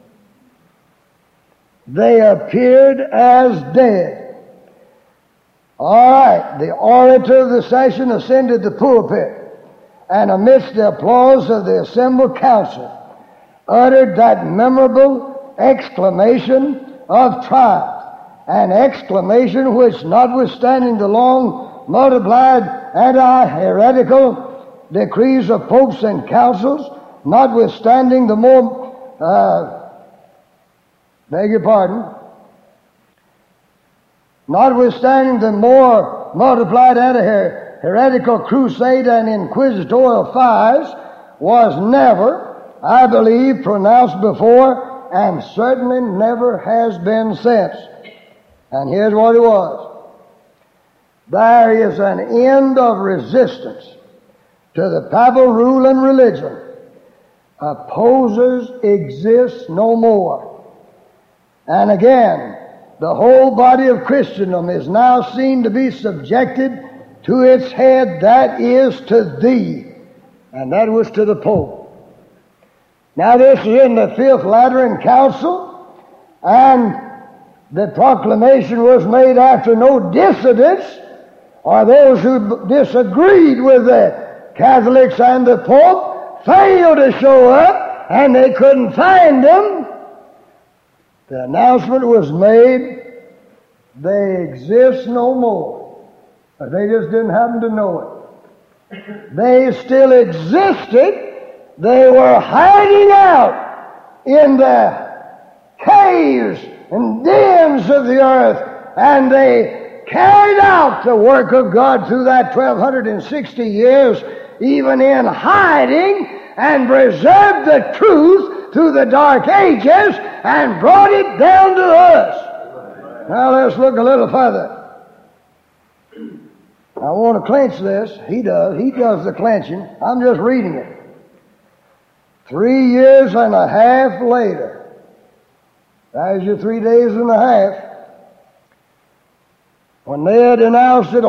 They appeared as dead. All right, the orator of the session ascended the pulpit, and amidst the applause of the assembled council, uttered that memorable exclamation of triumph, an exclamation which, notwithstanding the long multiplied anti-heretical decrees of popes and councils, notwithstanding the more, uh, beg your pardon, notwithstanding the more multiplied anti-heretical crusade and inquisitorial fires, was never, I believe, pronounced before, and certainly never has been since. And here's what it was. There is an end of resistance to the papal rule and religion. Opposers exist no more. And again, the whole body of Christendom is now seen to be subjected to its head, that is to thee. And that was to the Pope. Now this is in the Fifth Lateran Council, and the proclamation was made after no dissidents, or those who disagreed with the Catholics and the Pope, failed to show up, and they couldn't find them. The announcement was made They exist no more. But they just didn't happen to know it. They still existed. They were hiding out in the caves and dens of the earth, and they carried out the work of God through that twelve sixty years, even in hiding, and preserved the truth through the dark ages and brought it down to us. Now let's look a little further. I want to clench this. He does. He does the clenching. I'm just reading it. Three years and a half later, that is your three days and a half, when they had announced that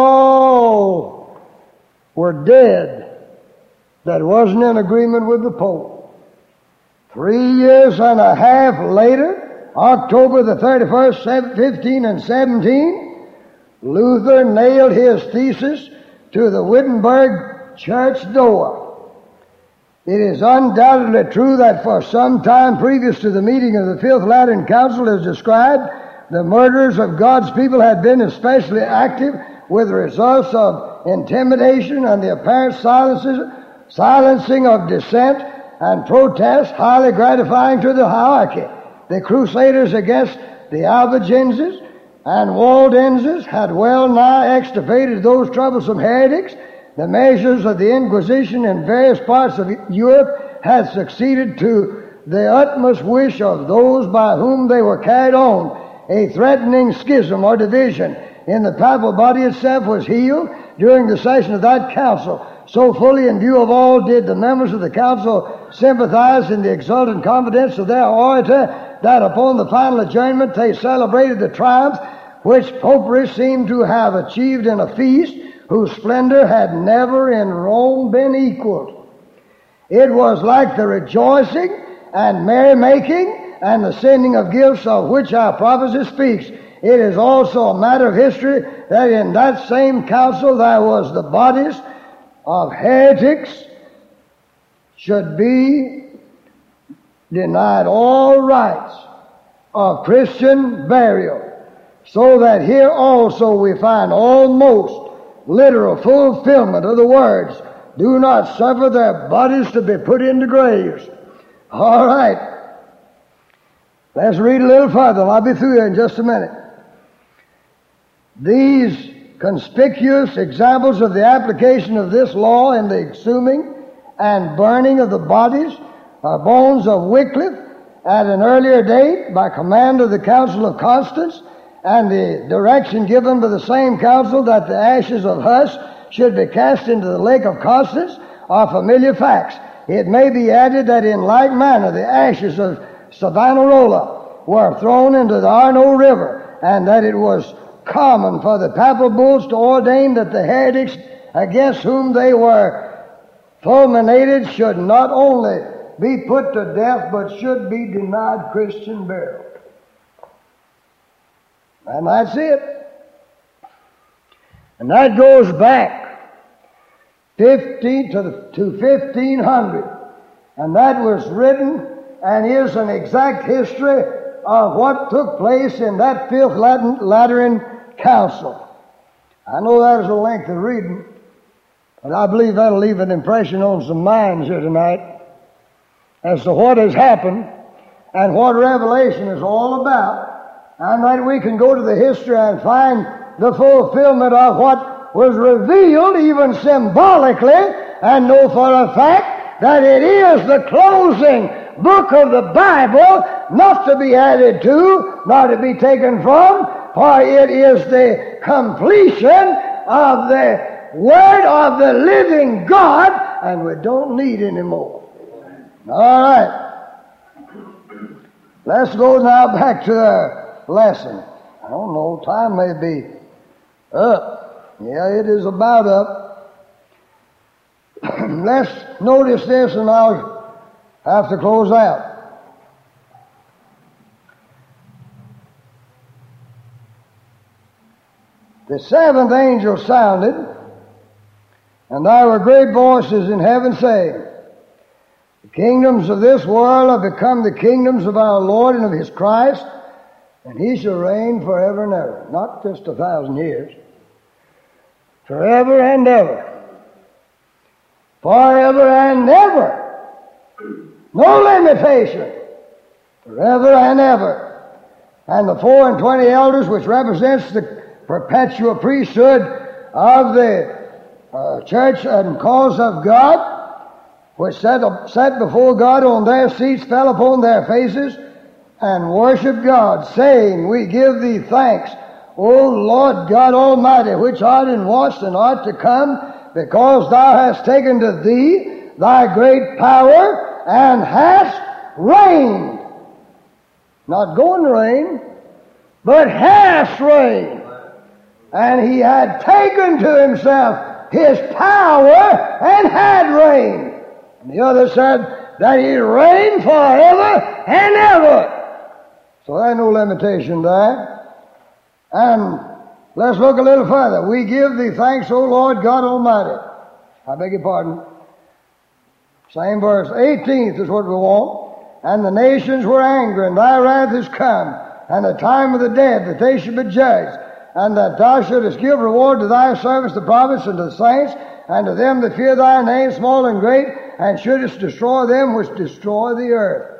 all were dead that wasn't in agreement with the Pope. Three years and a half later, October the thirty-first, fifteen and seventeen, Luther nailed his thesis to the Wittenberg church door. It is undoubtedly true that for some time previous to the meeting of the Fifth Lateran Council as described, the murderers of God's people had been especially active, with the results of intimidation and the apparent silences, silencing of dissent and protest highly gratifying to the hierarchy. The Crusaders against the Albigenses and Waldenses had well nigh extirpated those troublesome heretics. The measures of the Inquisition in various parts of Europe had succeeded to the utmost wish of those by whom they were carried on. A threatening schism or division in the papal body itself was healed during the session of that council. So fully in view of all did the members of the council sympathize in the exultant confidence of their orator that upon the final adjournment they celebrated the triumph which Popery seemed to have achieved in a feast whose splendor had never in Rome been equaled. It was like the rejoicing and merrymaking and the sending of gifts of which our prophecy speaks. It is also a matter of history that in that same council there was the bodies of heretics should be denied all rights of Christian burial, so that here also we find almost literal fulfillment of the words, do not suffer their bodies to be put into graves. All right. Let's read a little further. I'll be through here in just a minute. These conspicuous examples of the application of this law in the exhuming and burning of the bodies or bones of Wycliffe at an earlier date by command of the Council of Constance, and the direction given by the same council that the ashes of Huss should be cast into the lake of Constance are familiar facts. It may be added that in like manner the ashes of Savonarola were thrown into the Arno River, and that it was common for the papal bulls to ordain that the heretics against whom they were fulminated should not only be put to death, but should be denied Christian burial. And that's it. And that goes back fifteen to, the, to fifteen hundred. And that was written and is an exact history of what took place in that Fifth Latin, Lateran Council. I know that is a lengthy reading, but I believe that'll leave an impression on some minds here tonight as to what has happened and what Revelation is all about. And that we can go to the history and find the fulfillment of what was revealed, even symbolically, and know for a fact that it is the closing book of the Bible, not to be added to, nor to be taken from, for it is the completion of the Word of the living God, and we don't need any more. All right. Let's go now back to our lesson. I don't know, time may be up. Yeah, it is about up. Let's notice this and I'll have to close out. The seventh angel sounded, and there were great voices in heaven saying, the kingdoms of this world have become the kingdoms of our Lord and of His Christ, And he shall reign forever and ever. Not just a thousand years. Forever and ever. Forever and ever. No limitation. Forever and ever. And the four and twenty elders, which represents the perpetual priesthood of the uh, church and cause of God, which sat, sat before God on their seats, fell upon their faces, and worship God, saying, We give thee thanks, O Lord God Almighty, which art and wast and art to come, because thou hast taken to thee thy great power, and hast reigned. Not going to reign, but hast reigned. And he had taken to himself his power and had reigned. And the other said that he reigned forever and ever. So there's no limitation there. And let's look a little further. We give thee thanks, O Lord God Almighty. I beg your pardon. Same verse. eighteenth is what we want. And the nations were angry, and thy wrath is come, and the time of the dead, that they should be judged, and that thou shouldest give reward to thy servants, the prophets, and to the saints, and to them that fear thy name, small and great, and shouldest destroy them which destroy the earth.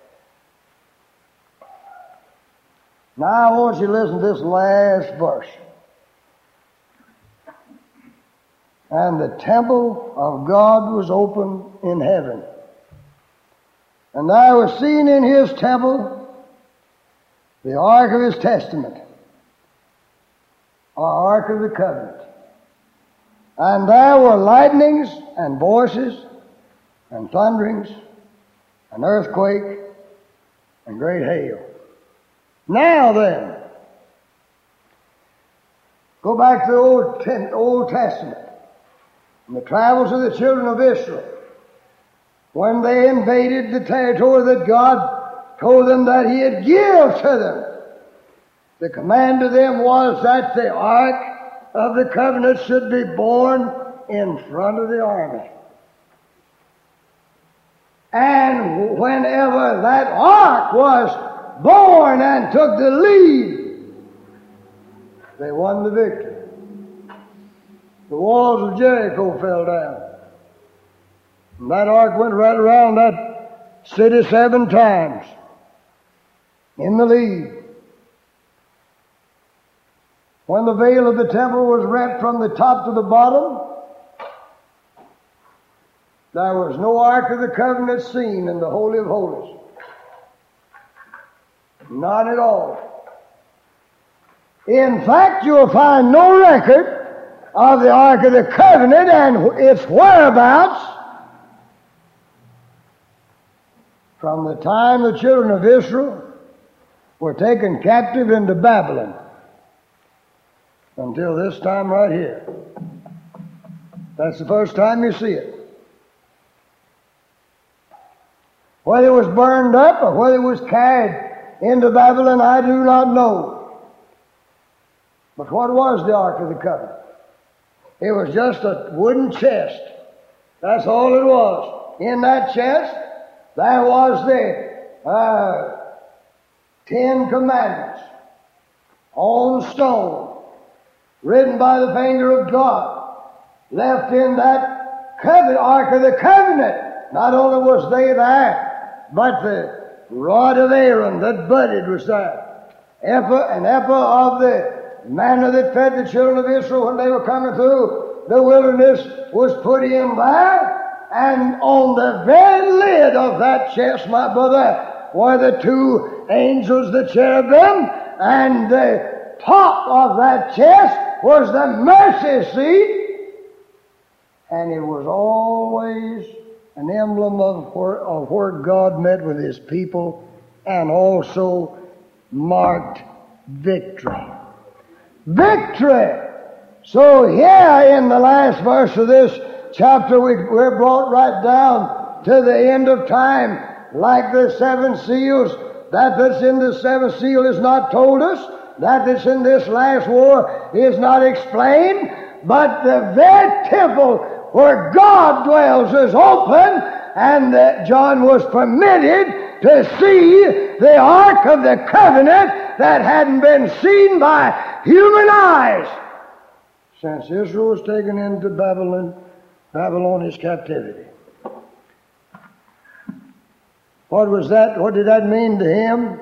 Now I want you to listen to this last verse. And the temple of God was open in heaven. And there was seen in his temple the ark of his testament, or ark of the covenant. And there were lightnings and voices and thunderings and earthquake and great hail. Now then, go back to the Old, Ten- Old Testament and the travels of the children of Israel. When they invaded the territory that God told them that he had given to them, the command to them was that the ark of the covenant should be borne in front of the army. And whenever that ark was born and took the lead, they won the victory. The walls of Jericho fell down. And that ark went right around that city seven times in the lead. When the veil of the temple was rent from the top to the bottom, there was no ark of the covenant seen in the Holy of Holies. Not at all. In fact, you'll find no record of the Ark of the Covenant and its whereabouts from the time the children of Israel were taken captive into Babylon until this time right here. That's the first time you see it. Whether it was burned up or whether it was carried into Babylon, I do not know. But what was the Ark of the Covenant? It was just a wooden chest. That's all it was. In that chest, there was the uh, Ten Commandments on stone, written by the finger of God, left in that covenant, Ark of the Covenant. Not only was they there, but the rod of Aaron that budded was there. Ephah, an ephah of the manna that fed the children of Israel when they were coming through the wilderness was put in there, and on the very lid of that chest, my brother, were the two angels, the cherubim, and the top of that chest was the mercy seat, and it was always an emblem of where, of where God met with his people, and also marked victory. Victory! So here in the last verse of this chapter, we, we're brought right down to the end of time, like the seven seals. That that's in the seventh seal is not told us. That that's in this last war is not explained. But the very temple where God dwells is open, and that John was permitted to see the Ark of the Covenant that hadn't been seen by human eyes since Israel was taken into Babylon, Babylonian captivity. What was that? What did that mean to him?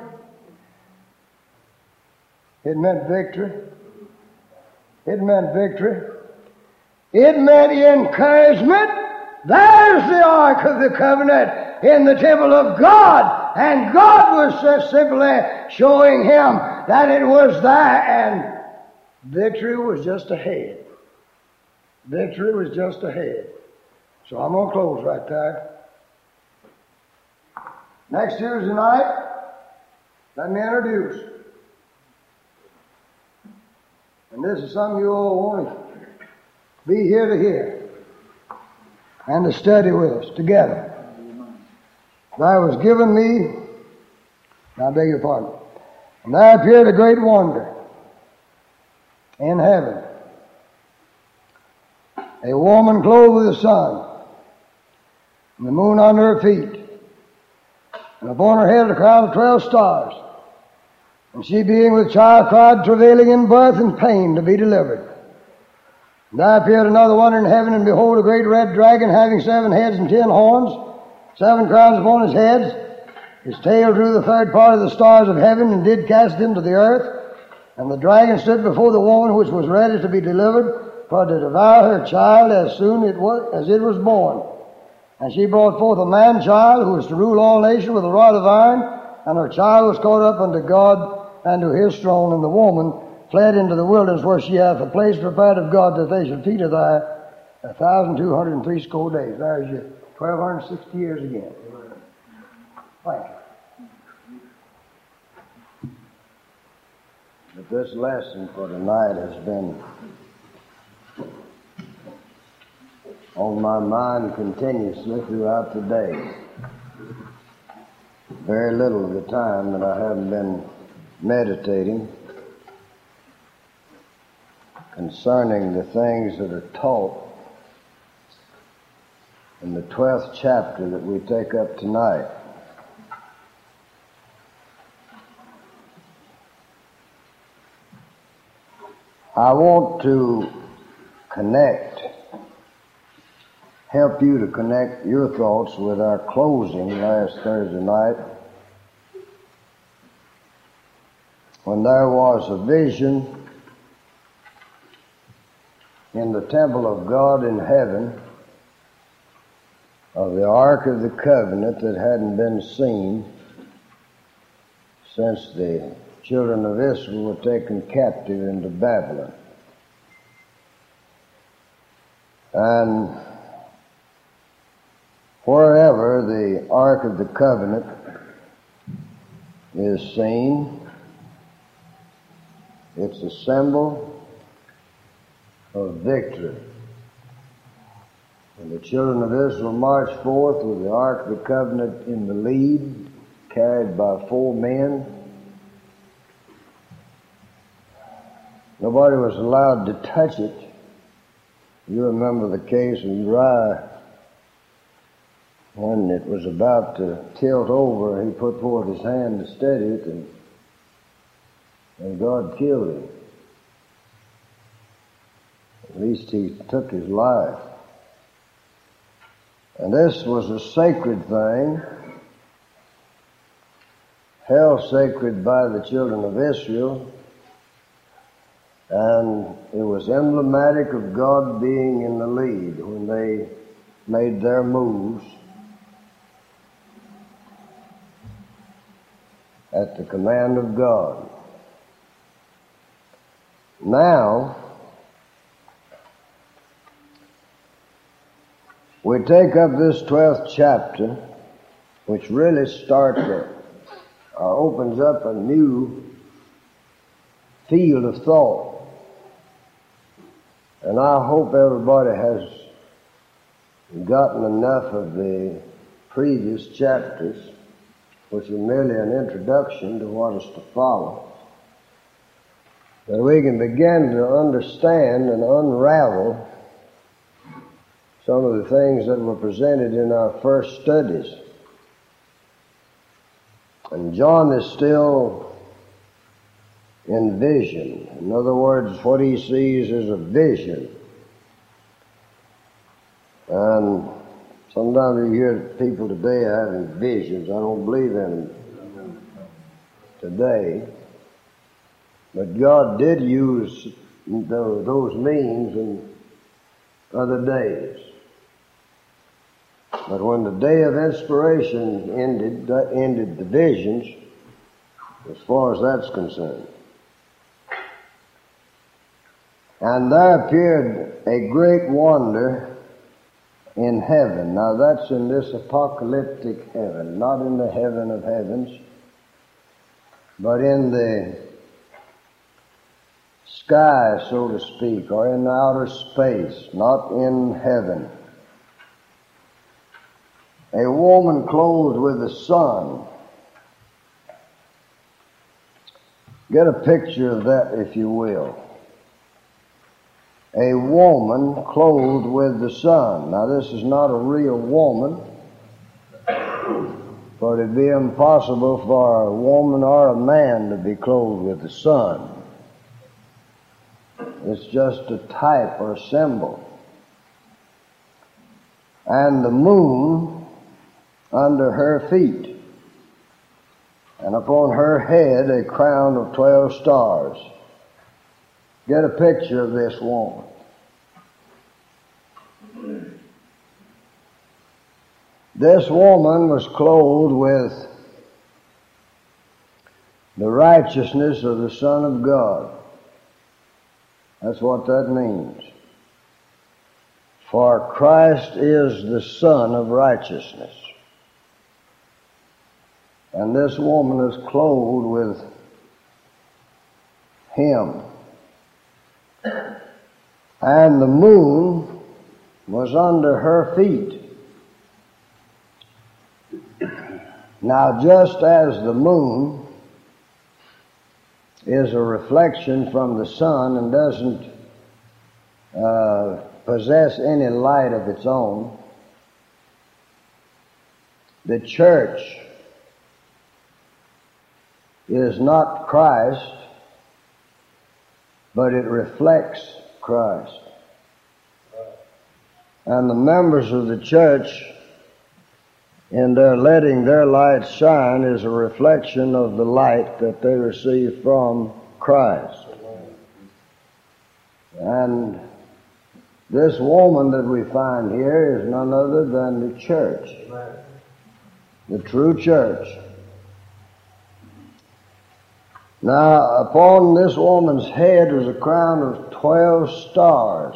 It meant victory. It meant victory. It meant encouragement. There's the Ark of the Covenant in the temple of God. And God was just simply showing him that it was there, and victory was just ahead. Victory was just ahead. So I'm going to close right there. Next Tuesday night, let me introduce. And this is something you all want to be here to hear and to study with us together. There was given me, I beg your pardon, and there appeared a great wonder in heaven. A woman clothed with the sun, and the moon under her feet, and upon her head a crown of twelve stars. And she, being with child, cried, travailing in birth and pain to be delivered. And there appeared another wonder in heaven, and behold, a great red dragon, having seven heads and ten horns, seven crowns upon his heads. His tail drew the third part of the stars of heaven, and did cast them to the earth. And the dragon stood before the woman, which was ready to be delivered, for to devour her child as soon it was, as it was born. And she brought forth a man-child, who was to rule all nations with a rod of iron, and her child was caught up unto God and to his throne. And the woman fled into the wilderness, where she hath a place prepared of God, that they should feed her there a thousand two hundred and three score days. There's your twelve hundred and sixty years again. Thank you. But this lesson for tonight has been on my mind continuously throughout the day. Very little of the time that I haven't been meditating concerning the things that are taught in the twelfth chapter that we take up tonight. I want to connect, help you to connect your thoughts with our closing last Thursday night, when there was a vision in the temple of God in heaven of the Ark of the Covenant that hadn't been seen since the children of Israel were taken captive into Babylon. And wherever the Ark of the Covenant is seen, it's a symbol of victory. And the children of Israel marched forth with the Ark of the Covenant in the lead, carried by four men. Nobody was allowed to touch it. You remember the case of Uriah, when it was about to tilt over, he put forth his hand to steady it, and, and God killed him. At least he took his life. And this was a sacred thing, held sacred by the children of Israel, and it was emblematic of God being in the lead when they made their moves at the command of God. Now, we take up this twelfth chapter, which really starts a, or opens up a new field of thought. And I hope everybody has gotten enough of the previous chapters, which are merely an introduction to what is to follow, that we can begin to understand and unravel some of the things that were presented in our first studies. And John is still in vision. In other words, what he sees is a vision. And sometimes you hear people today having visions. I don't believe in them today. But God did use those means in other days. But when the day of inspiration ended, that ended the visions, as far as that's concerned. And there appeared a great wonder in heaven. Now that's in this apocalyptic heaven, not in the heaven of heavens, but in the sky, so to speak, or in outer space, not in heaven. A woman clothed with the sun. Get a picture of that, if you will. A woman clothed with the sun. Now this is not a real woman, for it'd be impossible for a woman or a man to be clothed with the sun. It's just a type or a symbol. And the moon under her feet, and upon her head a crown of twelve stars. Get a picture of this woman. This woman was clothed with the righteousness of the Son of God. That's what that means. For Christ is the Son of righteousness. And this woman is clothed with Him. And the moon was under her feet. Now, just as the moon is a reflection from the sun and doesn't uh, possess any light of its own, the church is not Christ, but it reflects Christ. And the members of the church, in their letting their light shine, is a reflection of the light that they receive from Christ. And this woman that we find here is none other than the church, the true church. Now, upon this woman's head was a crown of twelve stars.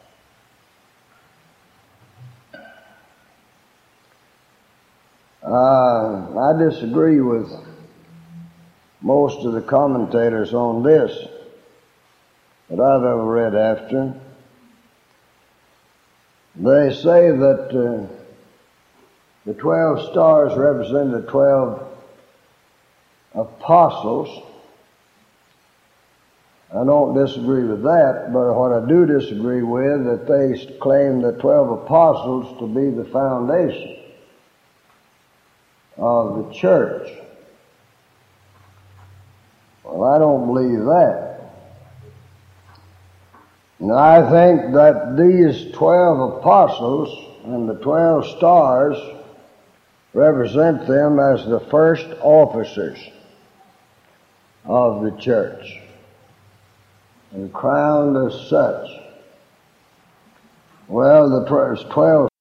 Uh, I disagree with most of the commentators on this that I've ever read after. They say that uh, the twelve stars represent the twelve apostles. I don't disagree with that, but what I do disagree with, that they claim the twelve apostles to be the foundation of the church. Well, I don't believe that. And I think that these twelve apostles and the twelve stars represent them as the first officers of the church, and crowned as such. Well, the twelve